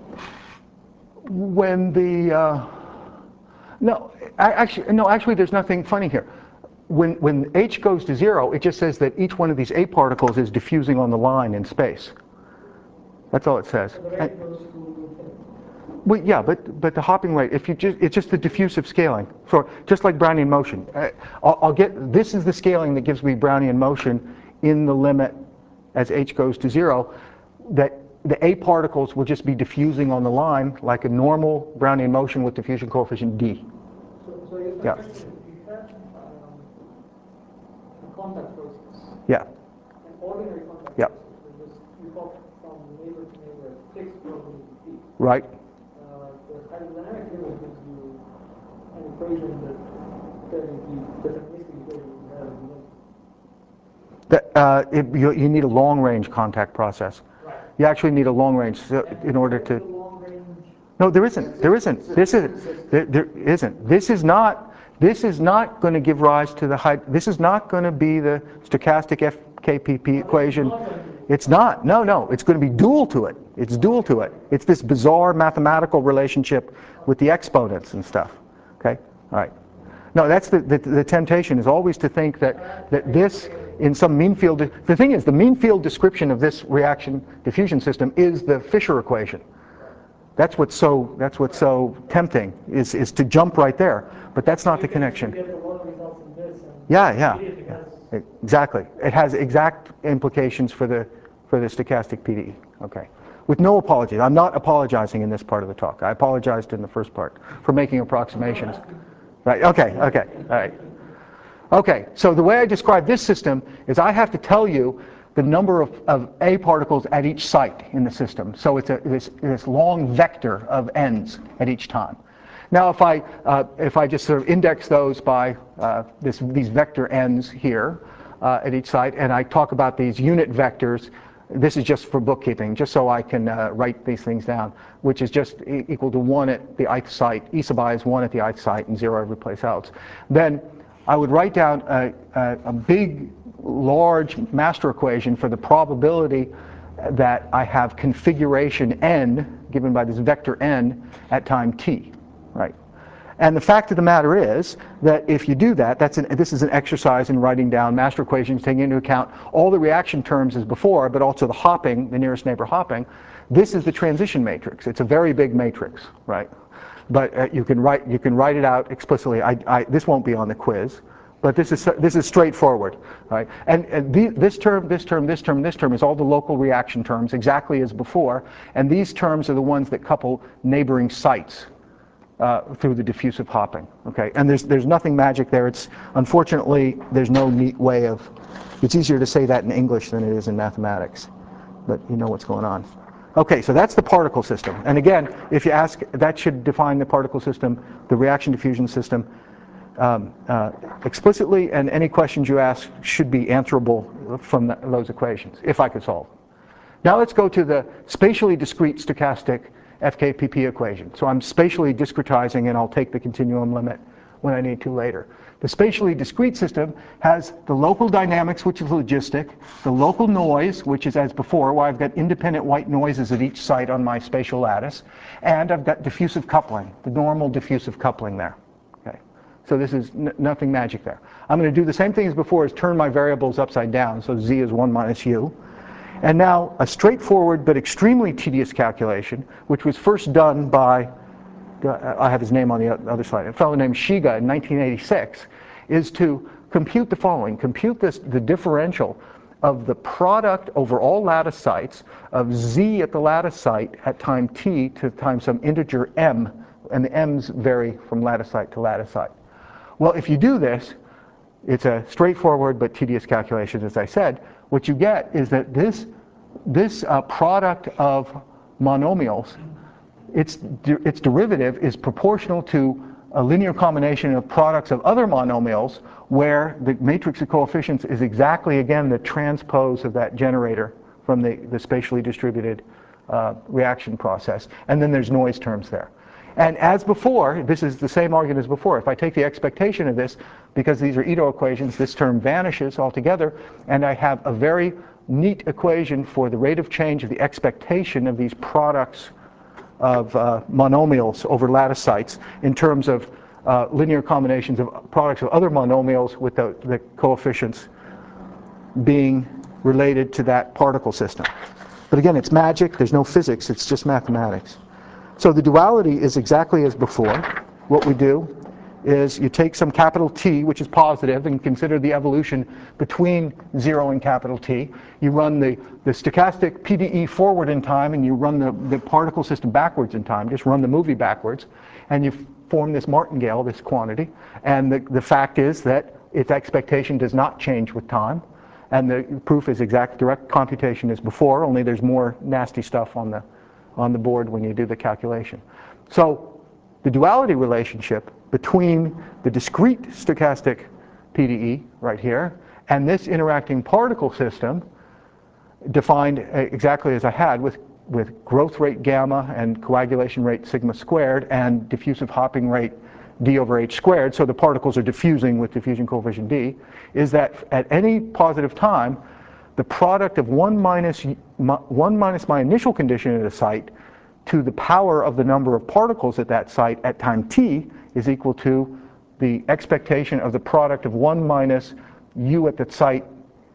when the, uh, no, actually, no, actually there's nothing funny here. When, when h goes to zero, it just says that each one of these A particles is diffusing on the line in space. That's all it says. So the rate goes to infinity. Well, yeah, but, but the hopping rate, if you just, it's just the diffusive scaling. So just like Brownian motion. I'll, I'll get, this is the scaling that gives me Brownian motion in the limit as h goes to zero, that the A particles will just be diffusing on the line like a normal Brownian motion with diffusion coefficient d. So, so your Yeah. question is, if you have um, a contact process, Yeah. an ordinary contact Yeah. process, where just you hop from neighbor to neighbor at fixed probability t, Right. uh, the hydrodynamic theory gives you an equation that fairly deterministic equation you have in the end. That, uh, it, you, you need a long-range contact process. Right. You actually need a long-range so, in order The to... long range. No, there isn't. There isn't. This isn't. There, there isn't. This is not. This is not going to give rise to the high. This is not going to be the stochastic F K P P equation. It's not. No, no. It's going to be dual to it. It's dual to it. It's this bizarre mathematical relationship with the exponents and stuff. Okay. All right. No, that's the the, the temptation is always to think that that this in some mean field, the thing is, the mean field description of this reaction diffusion system is the Fisher equation. That's what's so, that's what's so tempting, is, is to jump right there. But that's not the connection. You get the water results in this, and Yeah, yeah. immediately has- Exactly. It has exact implications for the, for the stochastic P D E. Okay. With no apologies. I'm not apologizing in this part of the talk. I apologized in the first part for making approximations. Right, okay, okay, all right. Okay, so the way I describe this system is I have to tell you the number of, of A particles at each site in the system. So it's a, this, this long vector of n's at each time. Now if I, uh, if I just sort of index those by uh, this, these vector n's here uh, at each site, and I talk about these unit vectors, this is just for bookkeeping, just so I can uh, write these things down, which is just e equal to one at the ith site, e sub I is one at the ith site, and zero every place else. Then I would write down a, a, a big, large master equation for the probability that I have configuration n, given by this vector n, at time t. Right. And the fact of the matter is that if you do that, that's an, this is an exercise in writing down master equations, taking into account all the reaction terms as before, but also the hopping, the nearest neighbor hopping. This is the transition matrix. It's a very big matrix, right? But uh, you can write you can write it out explicitly. I, I, this won't be on the quiz, but this is this is straightforward, right? And, and the, this term, this term, this term, this term is all the local reaction terms, exactly as before. And these terms are the ones that couple neighboring sites Uh, through the diffusive hopping, okay? And there's there's nothing magic there. It's unfortunately there's no neat way of. It's easier to say that in English than it is in mathematics, but you know what's going on. Okay, so that's the particle system. And again, if you ask, that should define the particle system, the reaction diffusion system, um, uh, explicitly. And any questions you ask should be answerable from the, those equations, if I could solve them. Now let's go to the spatially discrete stochastic F K P P equation. So I'm spatially discretizing, and I'll take the continuum limit when I need to later. The spatially discrete system has the local dynamics, which is logistic, the local noise, which is as before, where I've got independent white noises at each site on my spatial lattice, and I've got diffusive coupling, the normal diffusive coupling there. Okay. So this is n nothing magic there. I'm going to do the same thing as before, is turn my variables upside down, so z is one minus u. And now a straightforward but extremely tedious calculation, which was first done by, I have his name on the other slide, a fellow named Shiga in nineteen eighty-six, is to compute the following. Compute this, the differential of the product over all lattice sites of z at the lattice site at time t to time some integer m, and the m's vary from lattice site to lattice site. Well, if you do this, it's a straightforward but tedious calculation, as I said. What you get is that this, this uh, product of monomials, its, de its derivative is proportional to a linear combination of products of other monomials, where the matrix of coefficients is exactly, again, the transpose of that generator from the, the spatially distributed uh, reaction process. And then there's noise terms there. And as before, this is the same argument as before. If I take the expectation of this, because these are Ito equations, this term vanishes altogether, and I have a very neat equation for the rate of change of the expectation of these products of uh, monomials over lattice sites in terms of uh, linear combinations of products of other monomials with the, the coefficients being related to that particle system. But again, it's magic. There's no physics. It's just mathematics. So the duality is exactly as before. What we do is you take some capital T, which is positive, and consider the evolution between zero and capital T. You run the, the stochastic P D E forward in time, and you run the, the particle system backwards in time. Just run the movie backwards, and you form this martingale, this quantity. And the, the fact is that its expectation does not change with time. And the proof is exact direct computation as before, only there's more nasty stuff on the on the board when you do the calculation. So the duality relationship between the discrete stochastic P D E right here and this interacting particle system, defined exactly as I had with, with growth rate gamma and coagulation rate sigma squared and diffusive hopping rate d over h squared, so the particles are diffusing with diffusion coefficient d, is that at any positive time, the product of one minus, one minus my initial condition at a site to the power of the number of particles at that site at time t is equal to the expectation of the product of one minus u at the site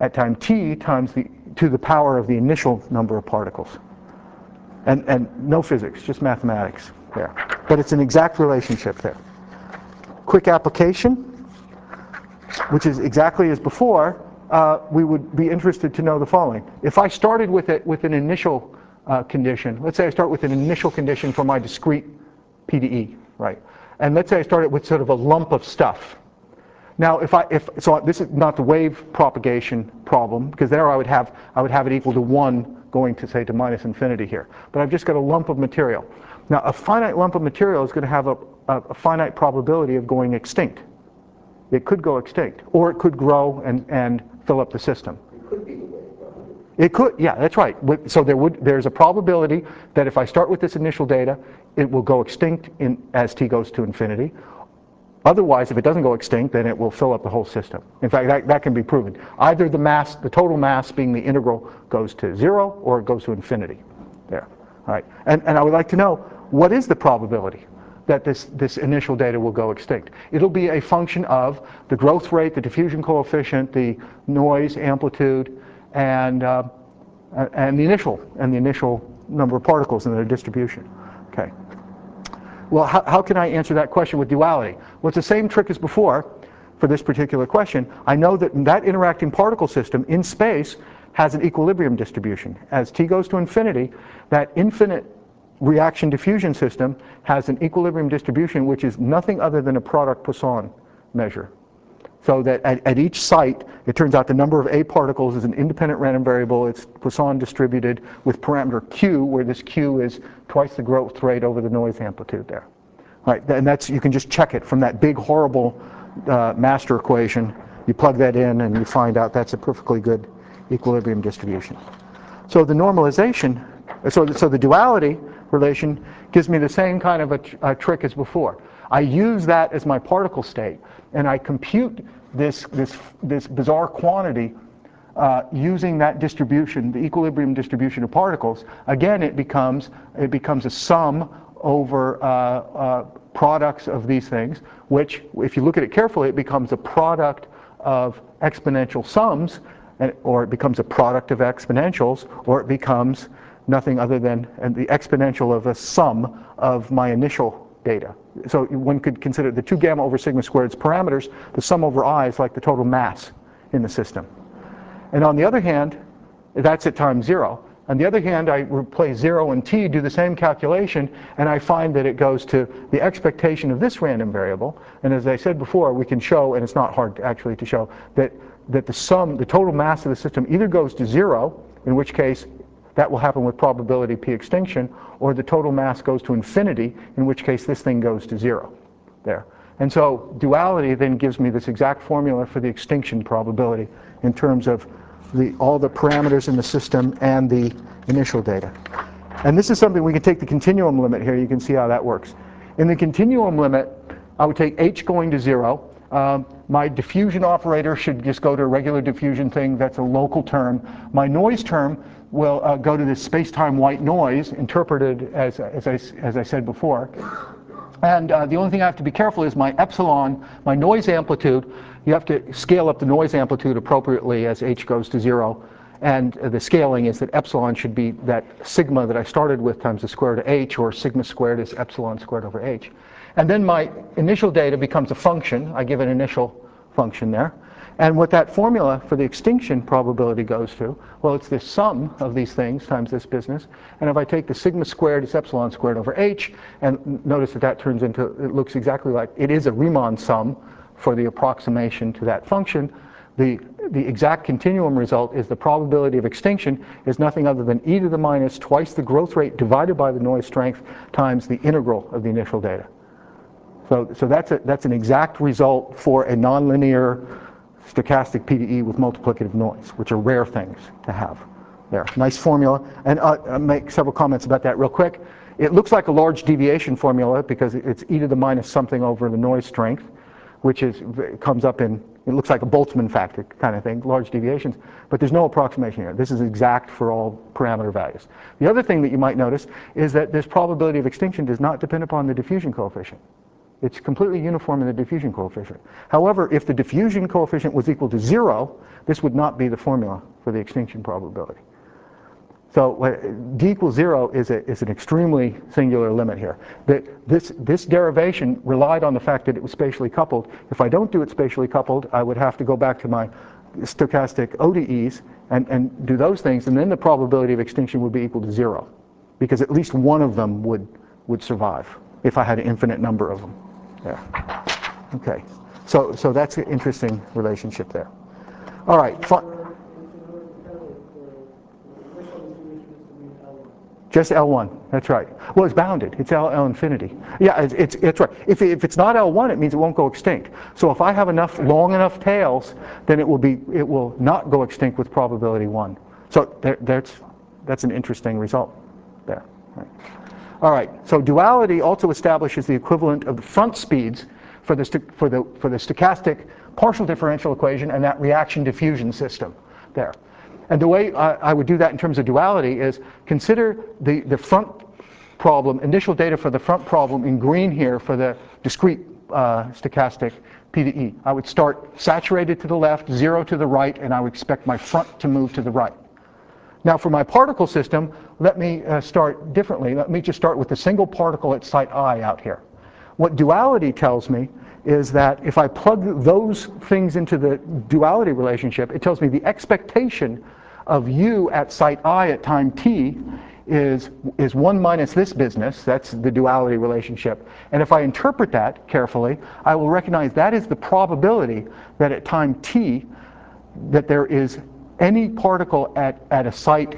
at time t times the, to the power of the initial number of particles. And, and no physics, just mathematics there. But it's an exact relationship there. Quick application, which is exactly as before, uh, we would be interested to know the following. If I started with it with an initial uh, condition, let's say I start with an initial condition for my discrete P D E, right? And let's say I started with sort of a lump of stuff. Now, if I, if, so this is not the wave propagation problem, because there I would have, I would have it equal to one going to, say, to minus infinity here. But I've just got a lump of material. Now, a finite lump of material is going to have a, a, a finite probability of going extinct. It could go extinct, or it could grow and, and fill up the system. It could be the wave probably. It could, yeah, that's right. So there would, there's a probability that if I start with this initial data, it will go extinct in, as t goes to infinity. Otherwise, if it doesn't go extinct, then it will fill up the whole system. In fact, that, that can be proven. Either the mass, the total mass being the integral, goes to zero, or it goes to infinity. There, all right. And, and I would like to know, what is the probability that this, this initial data will go extinct? It'll be a function of the growth rate, the diffusion coefficient, the noise amplitude, and, uh, and the initial, and the initial number of particles in their distribution. Okay. Well, how, how can I answer that question with duality? Well, it's the same trick as before for this particular question. I know that that interacting particle system in space has an equilibrium distribution. As t goes to infinity, that infinite reaction diffusion system has an equilibrium distribution which is nothing other than a product Poisson measure. So that at, at each site, it turns out the number of A particles is an independent random variable. It's Poisson distributed with parameter q, where this q is twice the growth rate over the noise amplitude there. All right, and that's, you can just check it from that big, horrible uh, master equation. You plug that in and you find out that's a perfectly good equilibrium distribution. So the normalization, so the, so the duality relation gives me the same kind of a, tr a trick as before. I use that as my particle state, and I compute this, this, this bizarre quantity uh, using that distribution, the equilibrium distribution of particles. Again, it becomes, it becomes a sum over uh, uh, products of these things, which, if you look at it carefully, it becomes a product of exponential sums, and, or it becomes a product of exponentials, or it becomes nothing other than and the exponential of a sum of my initial data. So one could consider the two gamma over sigma squared parameters, the sum over I is like the total mass in the system. And on the other hand, that's at time zero. On the other hand, I replace zero and t, do the same calculation, and I find that it goes to the expectation of this random variable. And as I said before, we can show, and it's not hard actually to show, that, that the sum, the total mass of the system either goes to zero, in which case that will happen with probability p extinction, or the total mass goes to infinity, in which case this thing goes to zero there. And so duality then gives me this exact formula for the extinction probability in terms of the, all the parameters in the system and the initial data. And this is something we can take the continuum limit here. You can see how that works. In the continuum limit, I would take h going to zero. Um, my diffusion operator should just go to a regular diffusion thing. That's a local term. My noise term will uh, go to this space-time white noise, interpreted as, as, I, as I said before. And uh, the only thing I have to be careful is my epsilon, my noise amplitude. You have to scale up the noise amplitude appropriately as h goes to zero. And uh, the scaling is that epsilon should be that sigma that I started with times the square root of h, or sigma squared is epsilon squared over h. And then my initial data becomes a function. I give an initial function there. And what that formula for the extinction probability goes to, well, it's this sum of these things times this business. And if I take the sigma squared, it's epsilon squared over h, and notice that that turns into, it looks exactly like, it is a Riemann sum for the approximation to that function. The, the exact continuum result is the probability of extinction is nothing other than e to the minus twice the growth rate divided by the noise strength times the integral of the initial data. So, so that's, a, that's an exact result for a nonlinear stochastic P D E with multiplicative noise, which are rare things to have there. Nice formula. And uh, I'll make several comments about that real quick. It looks like a large deviation formula because it's e to the minus something over the noise strength, which is, comes up in, it looks like a Boltzmann factor kind of thing, large deviations. But there's no approximation here. This is exact for all parameter values. The other thing that you might notice is that this probability of extinction does not depend upon the diffusion coefficient. It's completely uniform in the diffusion coefficient. However, if the diffusion coefficient was equal to zero, this would not be the formula for the extinction probability. So uh, d equals zero is, a, is an extremely singular limit here. The, this, this derivation relied on the fact that it was spatially coupled. If I don't do it spatially coupled, I would have to go back to my stochastic O D Es and, and do those things, and then the probability of extinction would be equal to zero, because at least one of them would, would survive if I had an infinite number of them. Yeah. Okay. So, so that's an interesting relationship there. All right. Fi- Just L one, that's right. Well, it's bounded. It's L, L infinity. Yeah, it's, it's, it's right. If, if it's not L one, it means it won't go extinct. So if I have enough long enough tails, then it will be it will not go extinct with probability one. So there, that's that's an interesting result there. Right. All right. So duality also establishes the equivalent of the front speeds for the for the for the stochastic partial differential equation and that reaction diffusion system there. And the way I, I would do that in terms of duality is consider the, the front problem, initial data for the front problem in green here for the discrete uh, stochastic P D E. I would start saturated to the left, zero to the right, and I would expect my front to move to the right. Now for my particle system, let me uh, start differently. Let me just start with a single particle at site I out here. What duality tells me is that if I plug those things into the duality relationship, it tells me the expectation of u at site I at time t is, is one minus this business. That's the duality relationship. And if I interpret that carefully, I will recognize that is the probability that at time t that there is any particle at, at a site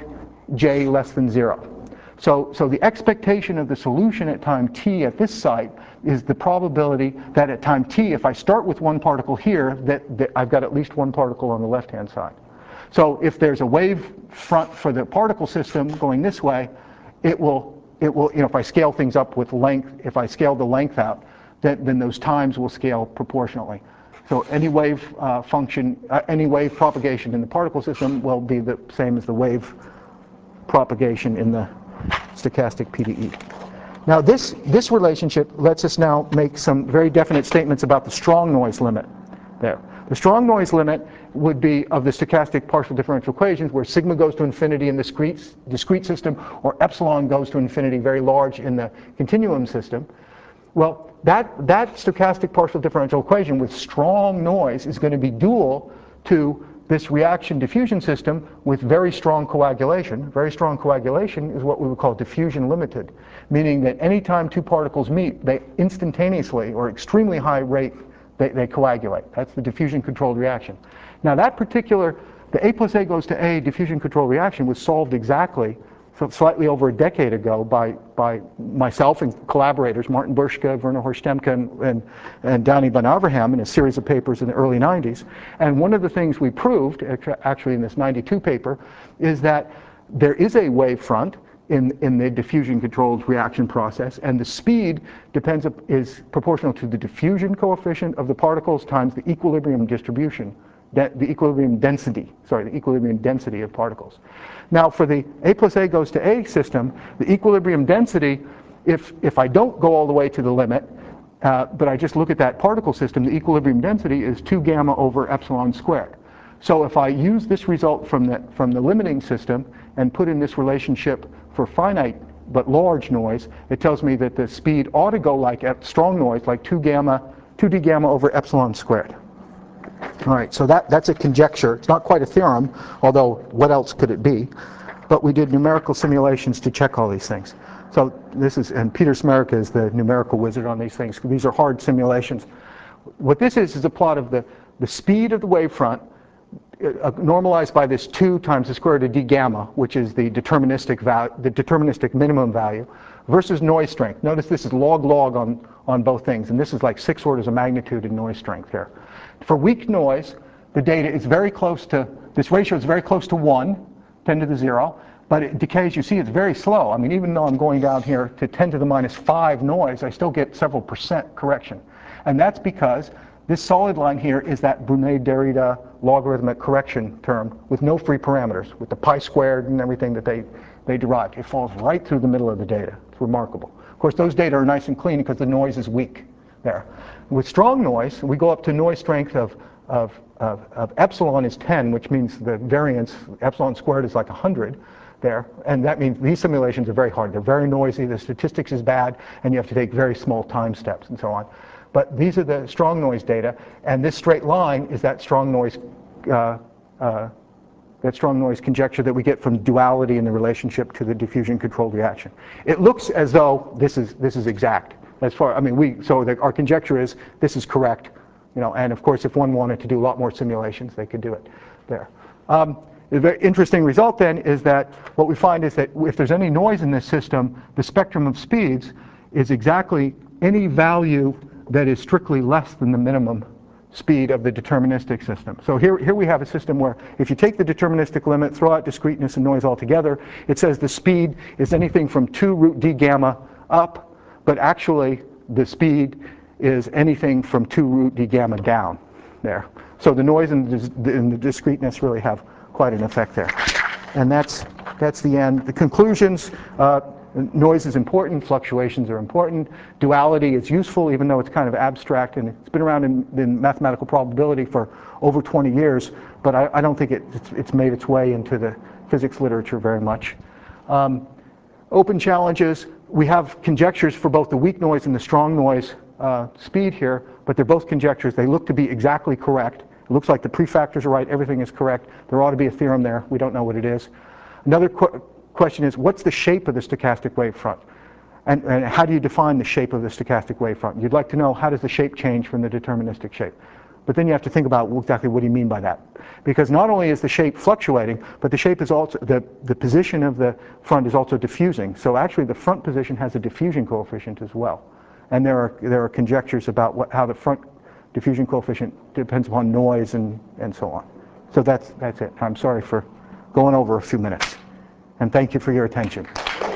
j less than zero. So, so the expectation of the solution at time t at this site is the probability that at time t, if I start with one particle here, that, that I've got at least one particle on the left-hand side. So if there's a wave front for the particle system going this way, it will, it will, you know, if I scale things up with length, if I scale the length out, then, then those times will scale proportionally. So any wave uh, function, uh, any wave propagation in the particle system will be the same as the wave propagation in the stochastic P D E. Now this, this relationship lets us now make some very definite statements about the strong noise limit there. The strong noise limit would be of the stochastic partial differential equations where sigma goes to infinity in the discrete, discrete system or epsilon goes to infinity very large in the continuum system. Well, that, that stochastic partial differential equation with strong noise is going to be dual to this reaction diffusion system with very strong coagulation. Very strong coagulation is what we would call diffusion limited, meaning that anytime two particles meet, they instantaneously or extremely high rate They, they coagulate. That's the diffusion-controlled reaction. Now that particular, the A plus A goes to A diffusion-controlled reaction was solved exactly so slightly over a decade ago by, by myself and collaborators, Martin Burschke, Werner Horstemke, and, and, and Danny Van Averham in a series of papers in the early nineties. And one of the things we proved, actually in this ninety-two paper, is that there is a wave front in, in the diffusion-controlled reaction process, and the speed depends is proportional to the diffusion coefficient of the particles times the equilibrium distribution, de, the equilibrium density, sorry, the equilibrium density of particles. Now for the A plus A goes to A system, the equilibrium density, if, if I don't go all the way to the limit, uh, but I just look at that particle system, the equilibrium density is two gamma over epsilon squared. So if I use this result from the, from the limiting system and put in this relationship for finite but large noise, it tells me that the speed ought to go like at strong noise, like two gamma, two d gamma over epsilon squared. All right, so that, that's a conjecture. It's not quite a theorem, although what else could it be? But we did numerical simulations to check all these things. So this is, and Peter Smerica is the numerical wizard on these things. These are hard simulations. What this is is a plot of the, the speed of the wavefront Uh, normalized by this two times the square root of d gamma, which is the deterministic value, the deterministic minimum value, versus noise strength. Notice this is log log on, on both things, and this is like six orders of magnitude in noise strength here. For weak noise, the data is very close to, this ratio is very close to one, ten to the zero, but it decays, you see it's very slow. I mean, even though I'm going down here to ten to the minus five noise, I still get several percent correction. And that's because this solid line here is that Brunet-Derrida logarithmic correction term with no free parameters, with the pi squared and everything that they, they derived. It falls right through the middle of the data. It's remarkable. Of course, those data are nice and clean because the noise is weak. there. With strong noise, we go up to noise strength of, of, of, of epsilon is ten, which means the variance, epsilon squared is like one hundred there. And that means these simulations are very hard. They're very noisy, the statistics is bad, and you have to take very small time steps and so on. But these are the strong noise data, and this straight line is that strong noise uh, uh, that strong noise conjecture that we get from duality in the relationship to the diffusion-controlled reaction. It looks as though this is this is exact. As far, I mean, we so the, our conjecture is this is correct, you know. And of course, if one wanted to do a lot more simulations, they could do it there. Um, the very interesting result then is that what we find is that if there's any noise in this system, the spectrum of speeds is exactly any value that is strictly less than the minimum speed of the deterministic system. So here, here we have a system where if you take the deterministic limit, throw out discreteness and noise altogether, it says the speed is anything from two root d gamma up, but actually the speed is anything from two root d gamma down there. So the noise and the, and the discreteness really have quite an effect there. And that's, that's the end. The conclusions, uh, noise is important, fluctuations are important, duality is useful even though it's kind of abstract, and it's been around in, in mathematical probability for over twenty years, but I, I don't think it, it's, it's made its way into the physics literature very much. Um, open challenges, we have conjectures for both the weak noise and the strong noise uh, speed here, but they're both conjectures. They look to be exactly correct. It looks like the prefactors are right, everything is correct. There ought to be a theorem there, we don't know what it is. Another qu question is, what's the shape of the stochastic wavefront? And, and how do you define the shape of the stochastic wavefront? You'd like to know, how does the shape change from the deterministic shape? But then you have to think about, well, exactly what do you mean by that? Because not only is the shape fluctuating, but the shape is also, the, the position of the front is also diffusing. So actually the front position has a diffusion coefficient as well. And there are, there are conjectures about what, how the front diffusion coefficient depends upon noise and, and so on. So that's, that's it. I'm sorry for going over a few minutes. And thank you for your attention.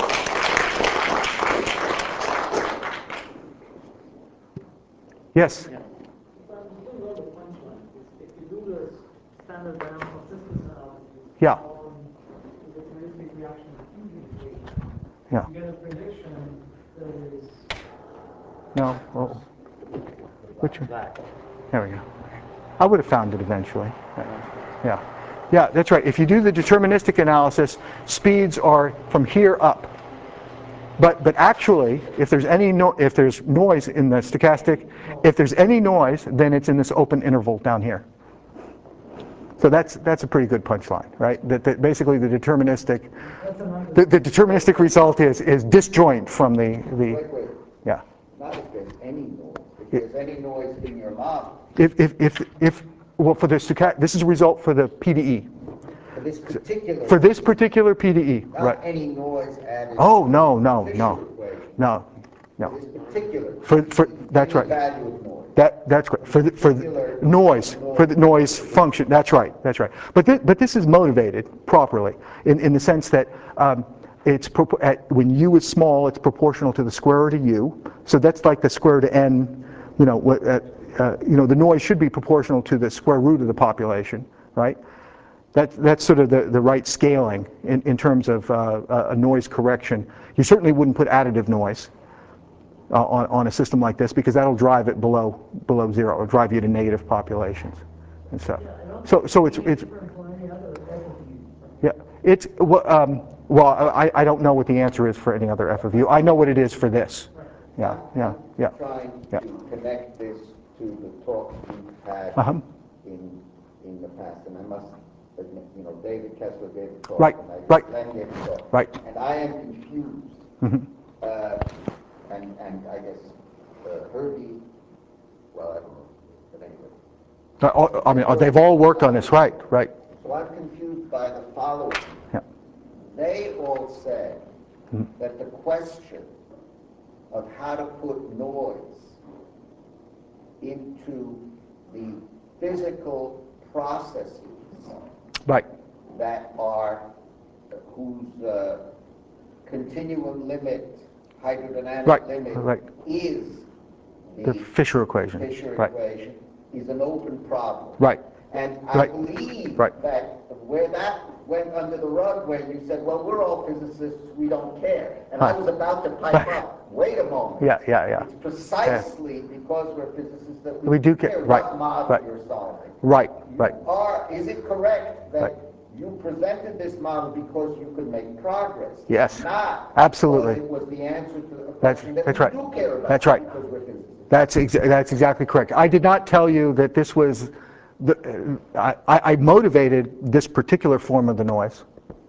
Yes? Yeah. So I'm still on the punchline. If you do the standard dynamic consistence analysis Yeah. on the deterministic reaction diffusion equation, Yeah. you get a prediction that is No? Well, which one? There we go. I would have found it eventually. Yeah. Yeah, that's right. If you do the deterministic analysis, speeds are from here up. But but actually, if there's any no, if there's noise in the stochastic, if there's any noise, then it's in this open interval down here. So that's that's a pretty good punchline, right? That, that basically the deterministic the, the deterministic result is is disjoint from the the Wait, wait. yeah. Not if there's any noise. If there's any noise in your mouth, If if if if well, for the stochastic, this is a result for the P D E. for this particular. For this particular P D E, Not right? any noise added. Oh to no the no Fisher no equation. no For no. this particular. For for that's any right. value of noise. That that's correct. For the, for the Particular noise for the noise function. That's right. That's right. But th but this is motivated properly in in the sense that um, it's at, when u is small, it's proportional to the square root of u. So that's like the square root of n. You know what? Uh, uh, you know the noise should be proportional to the square root of the population, right? That, that's sort of the, the right scaling in, in terms of uh, a noise correction. You certainly wouldn't put additive noise uh, on, on a system like this because that'll drive it below below zero or drive you to negative populations and stuff. So so it's it's yeah it's well, um, well I, I don't know what the answer is for any other F of U. I know what it is for this. Yeah yeah yeah. Trying yeah. to connect this to the talks we've had Uh-huh. in in the past, and I must admit, you know, David Kessler gave a talk, Right, and I right. Glenn gave a talk, Right. and I am confused. Mm-hmm. uh, and and I guess uh, Herbie, well, I don't know, but anyway. I mean, they've all worked on this, right? Right. So I'm confused by the following. Yeah. They all said mm-hmm. that the question of how to put noise into the physical processes Right. that are, uh, whose uh, continuum limit, hydrodynamic right. limit right. is the, the Fisher equation. Fisher right. equation is an open problem. Right. And I right. believe right. that where that went under the rug when you said, well, we're all physicists, we don't care. And I Huh. was about to pipe up, wait a moment. Yeah, yeah, yeah. It's precisely because we're physicists that we, We do care care, right, what model right. you're solving. Right, You right. Are, is it correct that Right. you presented this model because you could make progress? Yes, Not absolutely. because it was the answer to a That's, question that that's we right. do care about. That's right. Because we're physicists. That's, exa that's exactly correct. I did not tell you that this was, the, uh, I, I motivated this particular form of the noise.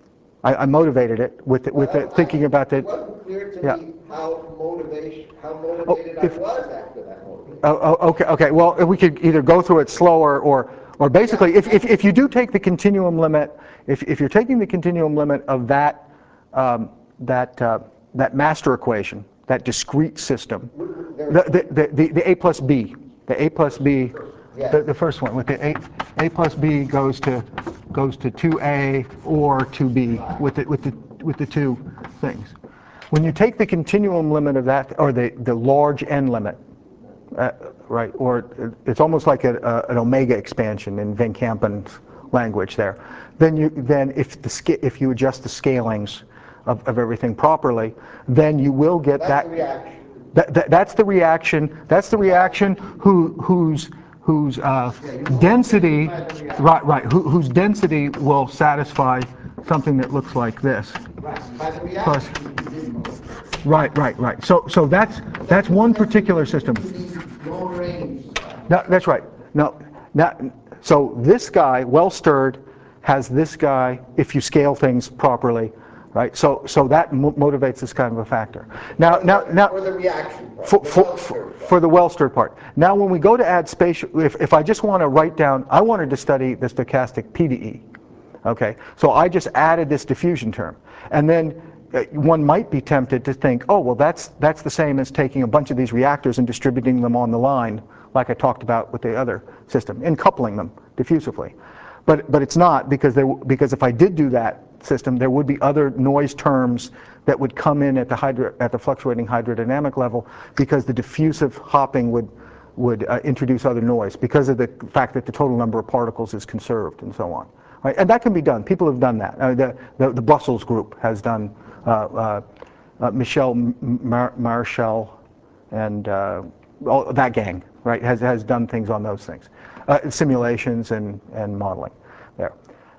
I, I motivated it with, the, with Well, the, thinking I, about the... It wasn't clear to yeah. me how, motivation, how motivated Oh, if, I was after that motivation. Oh, oh, okay, okay. Well, we could either go through it slower or, or basically, if, if, if you do take the continuum limit, if, if you're taking the continuum limit of that, um, that, uh, that master equation, that discrete system, the, the, the, the A plus B, the A plus B, Yes. the, the first one with the A, A plus B goes to, goes to two A or two B with the, with the, with the two things. When you take the continuum limit of that, or the, the large N limit, Uh, right, or it's almost like a, a, an omega expansion in Van Kampen's language there. Then you, then if the sca if you adjust the scalings of, of everything properly, then you will get That's that. the reaction. That, that, that's the reaction. That's the reaction who, whose whose uh, density, right, right, who, whose density will satisfy something that looks like this. Right. By the Plus, reaction. right, right, right. So, so that's that's one particular system. Long range. No, that's right. No, not, so this guy, well stirred, has this guy if you scale things properly, right? So, so that mo motivates this kind of a factor. Now, For now, the, now, for the reaction part, for, the for, well-stirred for, for the well stirred part. Now, when we go to add spatial, if if I just want to write down, I wanted to study the stochastic P D E. Okay, so I just added this diffusion term, and then uh, one might be tempted to think, oh, well, that's that's the same as taking a bunch of these reactors and distributing them on the line, like I talked about with the other system, and coupling them diffusively. But but it's not, because there because if I did do that system, there would be other noise terms that would come in at the hydro, at the fluctuating hydrodynamic level, because the diffusive hopping would would uh, introduce other noise because of the fact that the total number of particles is conserved and so on. Right? And that can be done. People have done that. Uh, the, the, the Brussels group has done, uh, uh, uh, Michel Mar Marchal and uh, all that gang, right, has, has done things on those things. Uh, simulations and, and modeling there.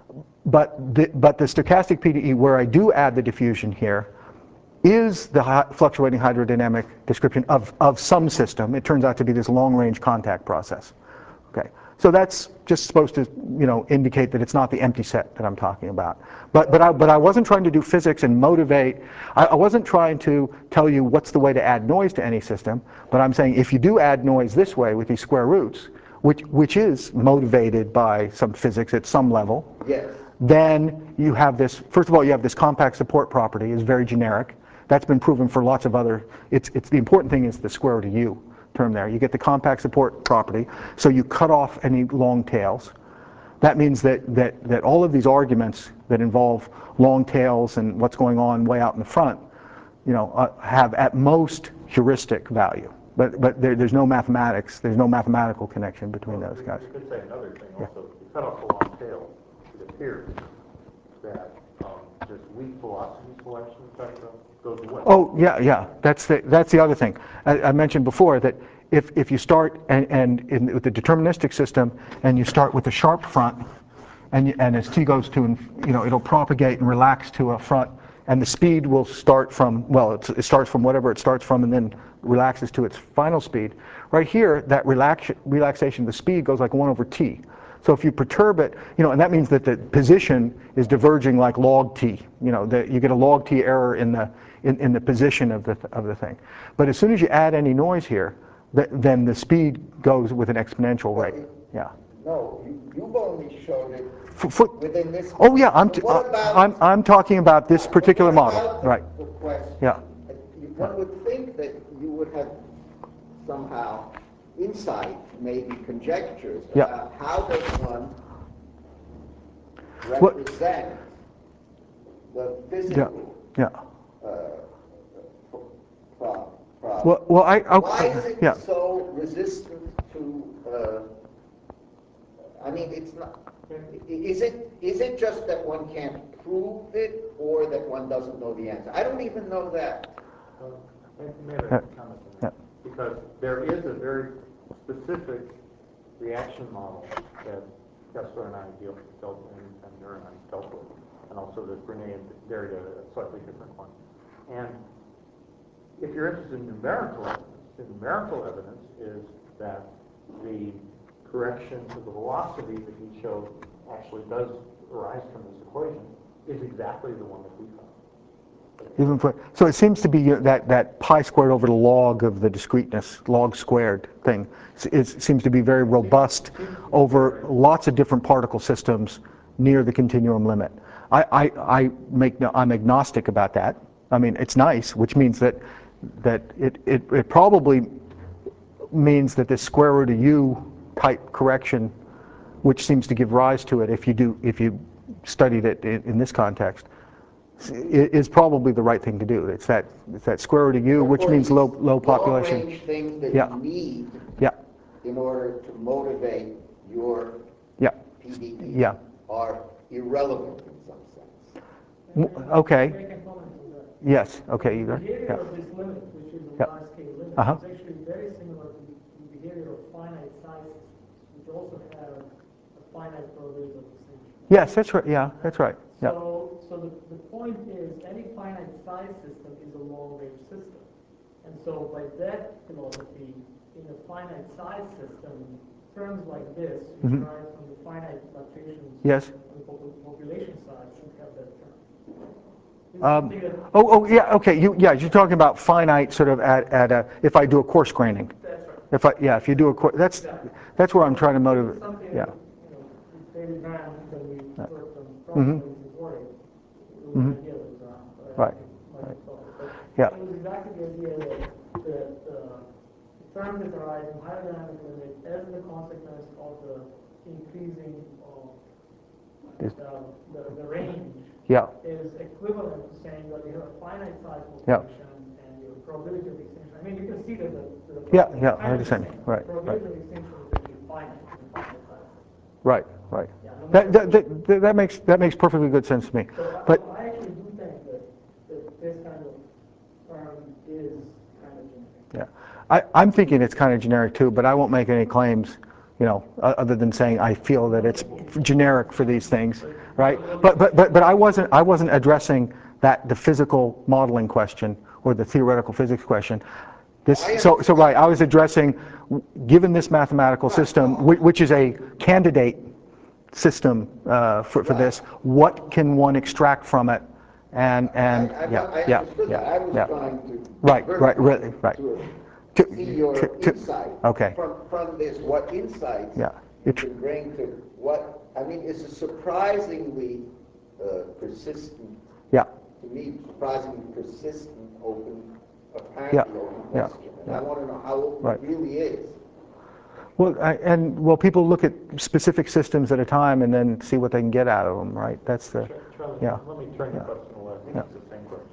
But the, but the stochastic P D E, where I do add the diffusion here, is the hi fluctuating hydrodynamic description of, of some system. It turns out to be this long-range contact process. Okay, so that's just supposed to, you know, indicate that it's not the empty set that I'm talking about. But but I but I wasn't trying to do physics and motivate. I, I wasn't trying to tell you what's the way to add noise to any system. But I'm saying if you do add noise this way with these square roots, which which is motivated by some physics at some level, Yes. then you have this. First of all, you have this compact support property is very generic. That's been proven for lots of other. It's it's the important thing is the square root of u term there. You get the compact support property, so you cut off any long tails. That means that that that all of these arguments that involve long tails and what's going on way out in the front, you know, uh, have at most heuristic value. But but there, there's no mathematics. There's no mathematical connection between those guys. You could say another thing Yeah. also. You cut off the long tail. It appears that um, just weak velocity selection, et cetera, goes away. Oh yeah, yeah. That's the that's the other thing. I, I mentioned before that if if you start and and in, with the deterministic system and you start with a sharp front, and you, and as t goes to, you know, it'll propagate and relax to a front, and the speed will start from, well, it's, it starts from whatever it starts from and then relaxes to its final speed. Right here, that relax relaxation of the speed goes like one over t. So if you perturb it, you know, and that means that the position is diverging like log t. You know, that you get a log t error in the in, in the position of the of the thing. But as soon as you add any noise here, th then the speed goes with an exponential rate. Yeah. No, you, you've only showed it For, for, within this. oh yeah, I'm t What about, I'm I'm talking about this but particular what model, about the- right? The question. Yeah. One would think that you would have somehow insight, maybe conjectures Yeah. about how does one What- represent the Yeah. physical Yeah. uh, pro- problem. Well, well, I, I Why is it yeah. so resistant to? Uh, I mean, it's not. Is it, is it just that one can't prove it, or that one doesn't know the answer? I don't even know that. Um, Maybe I can comment on that. Because there is a very specific reaction model that Kessler and I deal, dealt and, and Murray and I dealt with, and also that Brené and Derrida, a slightly different one. And if you're interested in numerical evidence, the numerical evidence is that the correction to the velocity that he showed actually does arise from this equation is exactly the one that we found. Even for, so it seems to be that, that pi squared over the log of the discreteness, log squared thing, it seems to be very robust over lots of different particle systems near the continuum limit. I, I, I make no, I'm agnostic about that. I mean, it's nice, which means that, that it, it, it probably means that this square root of u type correction, which seems to give rise to it if you do, if you studied it in, in this context, is probably the right thing to do. It's that, it's that square root of u, which means low, low population. Long-range things that yeah. you need yeah. in order to motivate your yeah. P D E yeah. are irrelevant in some sense. W okay. I can comment on that. Yes. Okay. The Igor. behavior yeah. of this limit, which is a yeah. large-scale limit, uh-huh. is actually very similar to the behavior of finite sizes, which also have a finite probability of extinction. Yes, that's right. Yeah, that's right. Yeah. So, so the, the point is, any finite size system is a long-range system. And so by that philosophy, in a finite size system, terms like this, which mm-hmm. arise from the finite fluctuations yes. on the population side, should have that term. Um, oh, oh, yeah, okay. You, yeah, you're talking about finite, sort of at, at a. If I do a coarse graining. That's right. If I, yeah, if you do a coarse, that's exactly. that's where I'm trying to motivate. Something Yeah. that, you know, David Graham, when we worked on mm-hmm. problems in worry, it was mm-hmm. an idea that Graham, but right. I right. Thought, but yeah. it was exactly the idea that that uh, terms that arise in higher dynamic limit as the consequence of the increasing of uh, the, the range. Yeah. Is equivalent to saying that you have a finite size population yeah. and your probability of extinction. I mean, you can see that the, the yeah, yeah, kind I of the understand. same. Right, the probability right. of extinction is actually finite in the finite size. Right, right. Yeah, no that, that, that, that makes that makes perfectly good sense to me. So, but so I actually do think that, that this kind of term is kind of generic. Yeah, I, I'm thinking it's kind of generic too, but I won't make any claims, you know, other than saying I feel that it's generic for these things, right? But but but but I wasn't I wasn't addressing that the physical modeling question or the theoretical physics question. This so so right. I was addressing, given this mathematical system, which, which is a candidate system uh, for for this, what can one extract from it? And and I, I, yeah I yeah understood yeah that. I was yeah. trying to Right right really right. To, to see your to, to, insight okay. from from this. What insights yeah. you can bring to what I mean? It's a surprisingly uh, persistent. Yeah. To me, surprisingly persistent, open, apparently yeah. open yeah. question, and yeah. I want to know how open right. it really is. Well, I, and well, people look at specific systems at a time and then see what they can get out of them, right? That's the. Charlie, yeah. let me turn yeah. the question a little. I think yeah. it's the same question.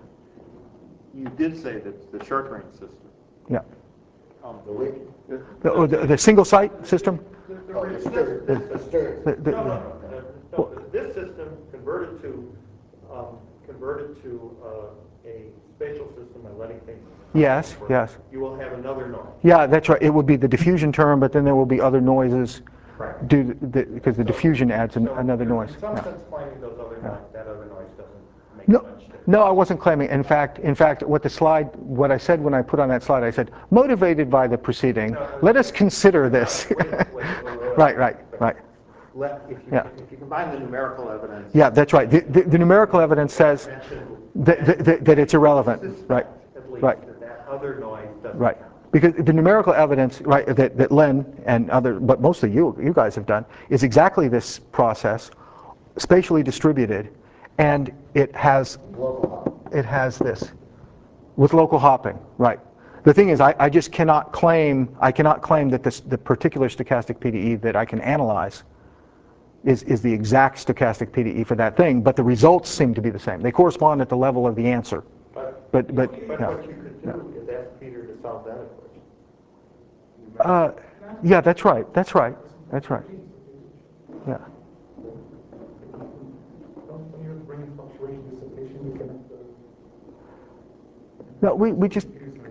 You did say that the short range system. Yeah. Um, The which? the, The, oh, the, the single site system? the, the, Oh, this, the stir, this, the stir. The, the, no, no, no, no, no, no. This system converted to um, converted to uh, a spatial system and letting things. yes, work. yes. You will have another noise. Yeah, that's right. It would be the diffusion term, but then there will be other noises. Right. Due to the, because the so, diffusion adds an, so another you're noise. In some yeah. sense, claiming those other yeah. noise, that other noise doesn't make no, much difference. No, I wasn't claiming. In fact, in fact, what the slide, what I said when I put on that slide, I said, motivated by the preceding, no, no, let us consider this. No, wait, wait, wait, wait, wait, right, right, right. Let, if, you, yeah. if you combine the numerical evidence. Yeah, that's right. The, the, the numerical evidence says that, that, that, that it's irrelevant. Suspect, right. At least, right. That, that other noise doesn't. Right. Because the numerical evidence, right, that, that Len and other, but mostly you, you guys have done, is exactly this process, spatially distributed, and it has, it has this, with local hopping, right. The thing is, I, I just cannot claim, I cannot claim that this, the particular stochastic P D E that I can analyze is, is the exact stochastic P D E for that thing, but the results seem to be the same. They correspond at the level of the answer. But, but, but, but yeah. what you could do yeah. is ask Peter to solve that equation. Uh, yeah, that's right. That's right. That's right. Yeah. dissipation, you can. No, we, we just,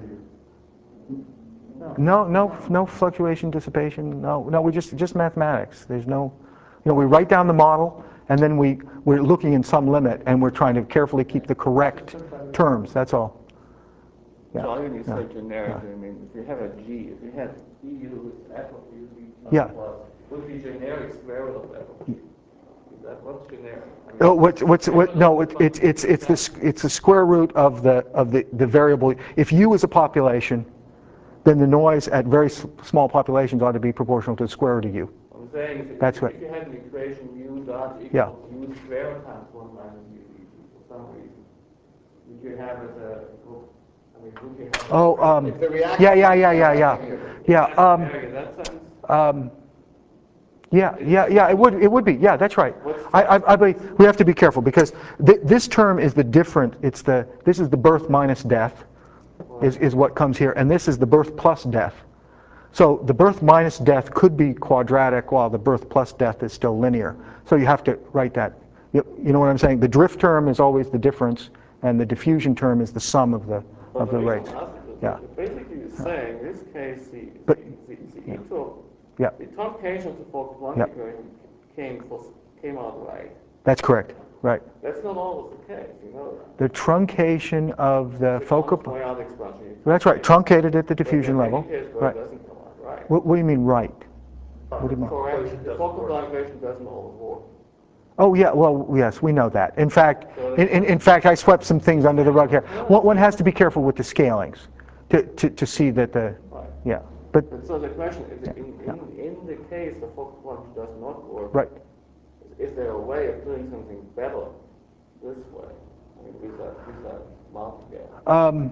no, no, no fluctuation, dissipation, no, no, we just, just mathematics. There's no, you know, we write down the model, and then we, we're looking in some limit, and we're trying to carefully keep the correct terms, that's all. Yeah. So when you Yeah. say generic, Yeah. I mean, if you have a G, if you had E U with f of U, D, T Yeah. plus, would be generic square root of f of G. Is that what's generic? I mean, Oh, what's, what's, what, no, it, it's, it's, it's the, s- it's the square root of the, of the, the variable. If U is a population, then the noise at very s- small populations ought to be proportional to the square root of U. I'm saying if, That's if, right. if you had an equation U dot equals Yeah. U squared times one minus U D T for some reason, would you have as a, I mean, would you have Oh, um, If the reaction yeah, yeah, yeah, is yeah, yeah. Yeah, that's um, generic in that sense? um, yeah, yeah, yeah, it would, it would be, yeah, that's right. What's I, I, I believe, we have to be careful, because th this term is the different, it's the, this is the birth minus death, is, is what comes here, and this is the birth plus death. So the birth minus death could be quadratic, while the birth plus death is still linear. So you have to write that. You, you know what I'm saying? The drift term is always the difference, and the diffusion term is the sum of the, But of the reason rates. I'm asking is Yeah. that basically you're saying, in this case, the, But- the, the, the equal, Yeah, the truncation of the Fokker-Planck Yeah. equation came, for, came out right. that's correct, right. That's not always the case, you know that. The truncation of the focal, Moyard expansion. that's right, truncated at the But diffusion there are level. many cases where Right. it doesn't come out right. What, what do you mean right? What do you mean? Correct. The Fokker-Planck equation doesn't always work. Oh yeah, well yes, we know that. In fact, So in, in, in fact, I swept some things under the rug here. One, one has to be careful with the scalings to, to, to see that the, Right. yeah, but, But so the question is, in, in, in the case the Fokker-Planck does not work, right. is there a way of doing something better this way? I mean, with that, with that martingale? Um,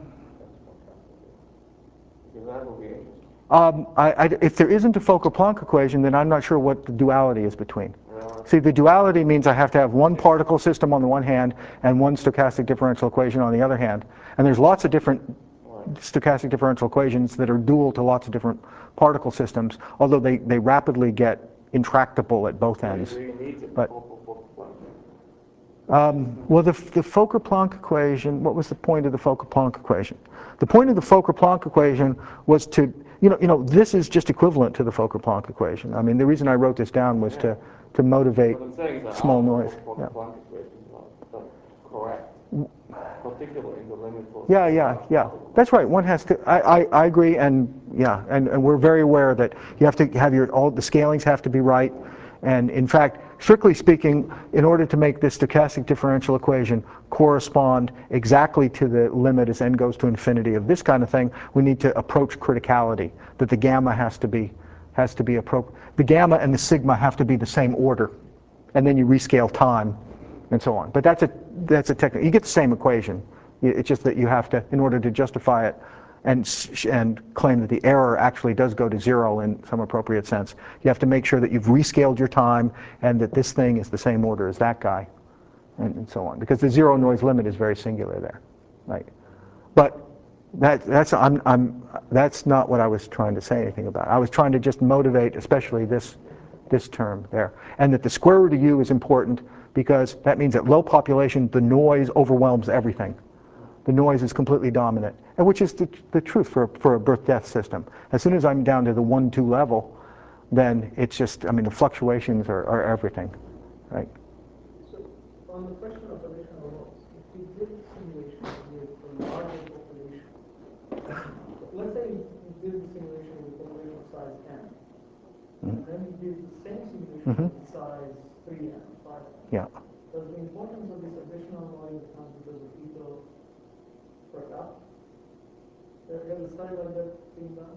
Because that will be interesting. um, I, I, if there isn't a Fokker-Planck equation, then I'm not sure what the duality is between. Well, See, the duality means I have to have one particle system on the one hand and one stochastic differential equation on the other hand. And there's lots of different stochastic differential equations that are dual to lots of different particle systems, although they, they rapidly get intractable at both ends. do you need to But- Fokker-Planck? Um, well, the, the Fokker-Planck equation, what was the point of the Fokker-Planck equation? The point of the Fokker-Planck equation was to, you know, you know, this is just equivalent to the Fokker-Planck equation. I mean, the reason I wrote this down was to, to motivate What I'm saying is that small our noise. Yeah. Fokker-Planck equation is not, not correct, particularly in the limit for Yeah, yeah, yeah. That's right. One has to. I, I, I agree, and yeah, and, and we're very aware that you have to have your all the scalings have to be right, and in fact, strictly speaking, in order to make this stochastic differential equation correspond exactly to the limit as n goes to infinity of this kind of thing, we need to approach criticality. That the gamma has to be has to be appropriate. The gamma and the sigma have to be the same order, and then you rescale time, and so on. But that's a that's a technique. You get the same equation. It's just that you have to, in order to justify it and, and claim that the error actually does go to zero in some appropriate sense, you have to make sure that you've rescaled your time and that this thing is the same order as that guy, and, and so on. Because the zero noise limit is very singular there, right? But that, that's, I'm, I'm, that's not what I was trying to say anything about. I was trying to just motivate, especially this, this term there. And that the square root of U is important because that means at low population, the noise overwhelms everything. The noise is completely dominant, and which is the, the truth for, for a birth-death system. As soon as I'm down to the one two level, then it's just, I mean, the fluctuations are, are everything, right? So, on the question of additional nodes, if we did simulation with a larger population, let's say we did the simulation with a population of size n, Mm-hmm. and then we did the same simulation Mhm. with size three n, five n. Yeah. Does the importance of this additional noise come because of ethos work out? There is a study like that being done?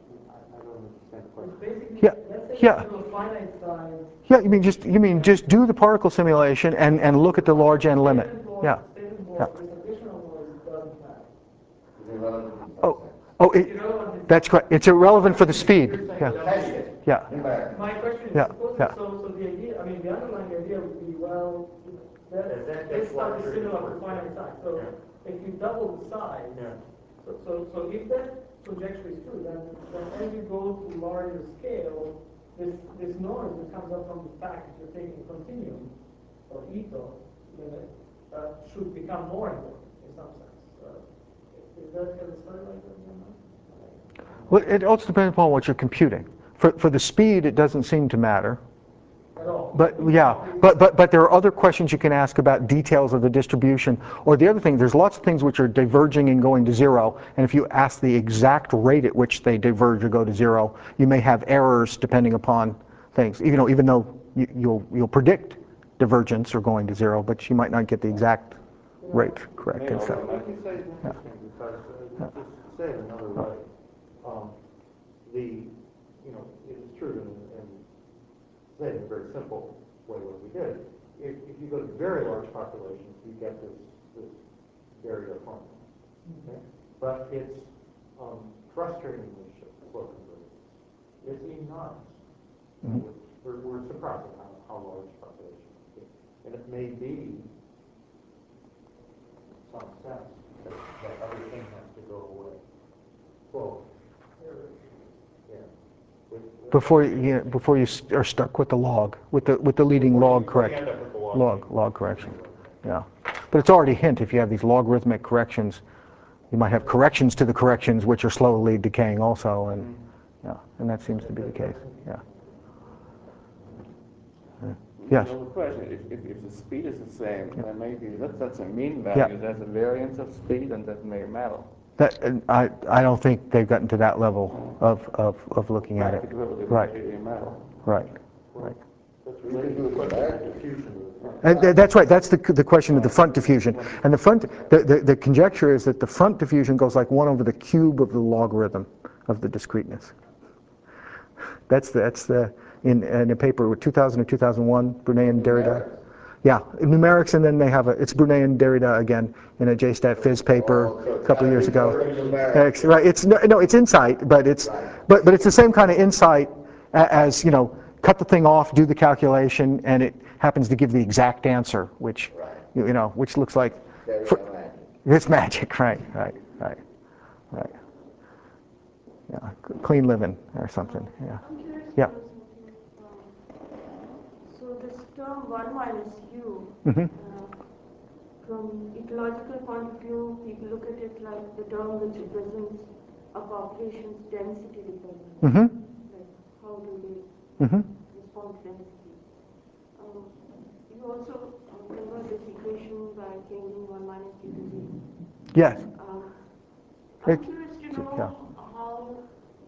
I don't understand the question. It's basically, Yeah, let's say yeah. you have a finite size. Yeah, you mean just you mean just do the particle simulation and, and look at the large n limit. Yeah. Yeah. This additional noise doesn't matter. Is irrelevant in some Oh, sense. oh, it, that's correct. It's irrelevant for the speed. Yeah. Test it. Yeah. Invariant. My question is, Yeah, suppose yeah. so, so the idea, I mean, the underlying idea would be, well, that, That- that this gets stuff is larger similar to first. finite size. So if you double the size, Yeah. so, so, so if that conjecture is true, then, then as you go to larger scale, this, this noise that comes up from the fact that you're taking continuum or ethos limit, uh, uh, should become more important in some sense. Uh, is that a study like that in your mind? Well, it also depends upon what you're computing. For, for the speed, it doesn't seem to matter. At all. But yeah, but, but, but there are other questions you can ask about details of the distribution. Or the other thing, there's lots of things which are diverging and going to zero. And if you ask the exact rate at which they diverge or go to zero, you may have errors depending upon things. You know, even though you, you'll, you'll predict divergence or going to zero, but you might not get the exact rate correct. And so, Let me say it's interesting because, uh, just to say it another way, um, the, you know, it's true and, and say it in a very simple way what we did. If, if you go to very large populations, you get this, this barrier formula. Okay? But it's um, frustratingly slow convergence. It's enormous. Mm-hmm. we're, we're surprised at how, how large populations can be. And it may be some sense that, that everything has to go away. Well, yeah. Before you, before you are stuck with the log, with the with the leading log correction, log log correction, yeah. But it's already a hint if you have these logarithmic corrections, you might have corrections to the corrections which are slowly decaying also, and yeah, and that seems to be the case. Yeah. Yes. Another question: if, if, if the speed is the same, yeah. then maybe that, that's a mean value. Yeah. There's a variance of speed, and that may matter. That, I, I don't think they've gotten to that level of, of, of looking at it. Right. Right. Right. And th that's right. That's the, the question of the front diffusion. And the front, the, the, the conjecture is that the front diffusion goes like one over the cube of the logarithm of the discreteness. That's the, that's the in, in a paper with two thousand or two thousand one, Brunet and Derrida. Yeah, numerics, and then they have a, it's Brunet and Derrida again in a J STAT Phys paper Oh, so a couple of years ago. numerics. Right, it's no, no, it's insight, but it's, but but it's the same kind of insight as, you know, cut the thing off, do the calculation, and it happens to give the exact answer, which, Right. you know, which looks like, For, it's magic, right, right, right, right. Yeah, clean living or something. Yeah. I'm curious Yeah. about something. Um, so this term one minus u, Mm-hmm. uh, from ecological point of view, people look at it like the term which represents a population's density dependence. Mm-hmm. Like how do they Mm-hmm. respond to density? Um, you also um, convert this equation by changing one minus u to z. Yes. Um, I'm It- curious to know yeah. how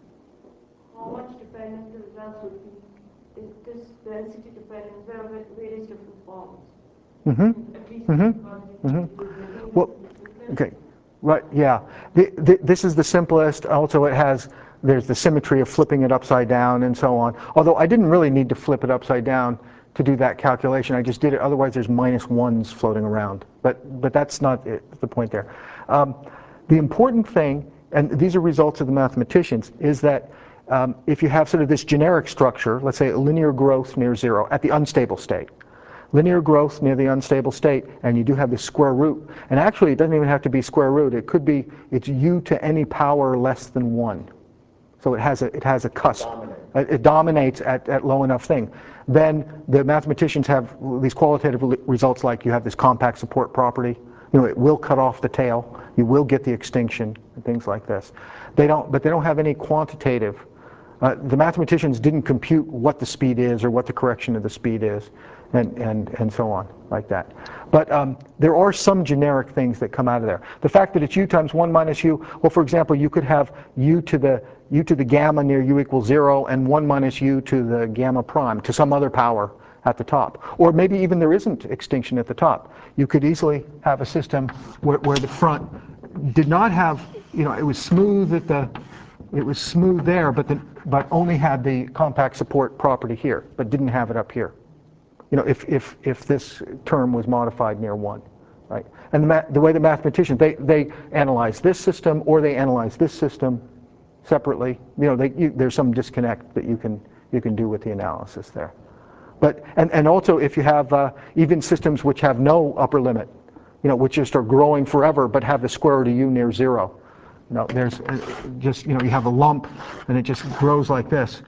how much dependent the results would be. Is this density dependent? There are various different forms. Mm-hmm. At least Mm-hmm. Mm-hmm. mm-hmm. Well, okay, right, yeah. The, the, this is the simplest. Also, it has, there's the symmetry of flipping it upside down and so on. Although I didn't really need to flip it upside down to do that calculation. I just did it. Otherwise, there's minus ones floating around. But, but that's not it, the point there. Um, the important thing, and these are results of the mathematicians, is that um, if you have sort of this generic structure, let's say linear growth near zero at the unstable state, linear growth near the unstable state, and you do have this square root. And actually, it doesn't even have to be square root. It could be, it's u to any power less than one. So it has a, it has a cusp. It, it dominates at, at low enough thing. Then the mathematicians have these qualitative results like you have this compact support property. You know, it will cut off the tail. You will get the extinction and things like this. They don't, but they don't have any quantitative. Uh, the mathematicians didn't compute what the speed is or what the correction of the speed is, and, and, and so on, like that. But um, there are some generic things that come out of there. The fact that it's u times one minus u, well, for example, you could have u to the u to the gamma near u equals zero and one minus u to the gamma prime, to some other power at the top. Or maybe even there isn't extinction at the top. You could easily have a system where, where the front did not have, you know, it was smooth at the, it was smooth there, but, the, but only had the compact support property here, but didn't have it up here. You know, if, if, if this term was modified near one, right? And the, ma the way the mathematicians, they, they analyze this system or they analyze this system separately. You know, they, you, there's some disconnect that you can, you can do with the analysis there. But, and, and also if you have uh, even systems which have no upper limit, you know, which just are growing forever but have the square root of u near zero. You know, there's uh, just, you know, you have a lump and it just grows like this.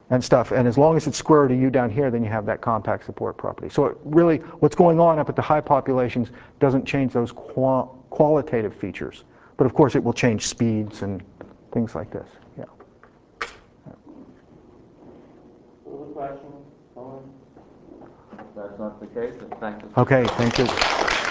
and stuff. And as long as it's square to you down here, then you have that compact support property. So it really, what's going on up at the high populations doesn't change those qual qualitative features. But of course, it will change speeds and things like this. Yeah. Further questions? Comments? If that's not the case, then thank you. Okay, thank you.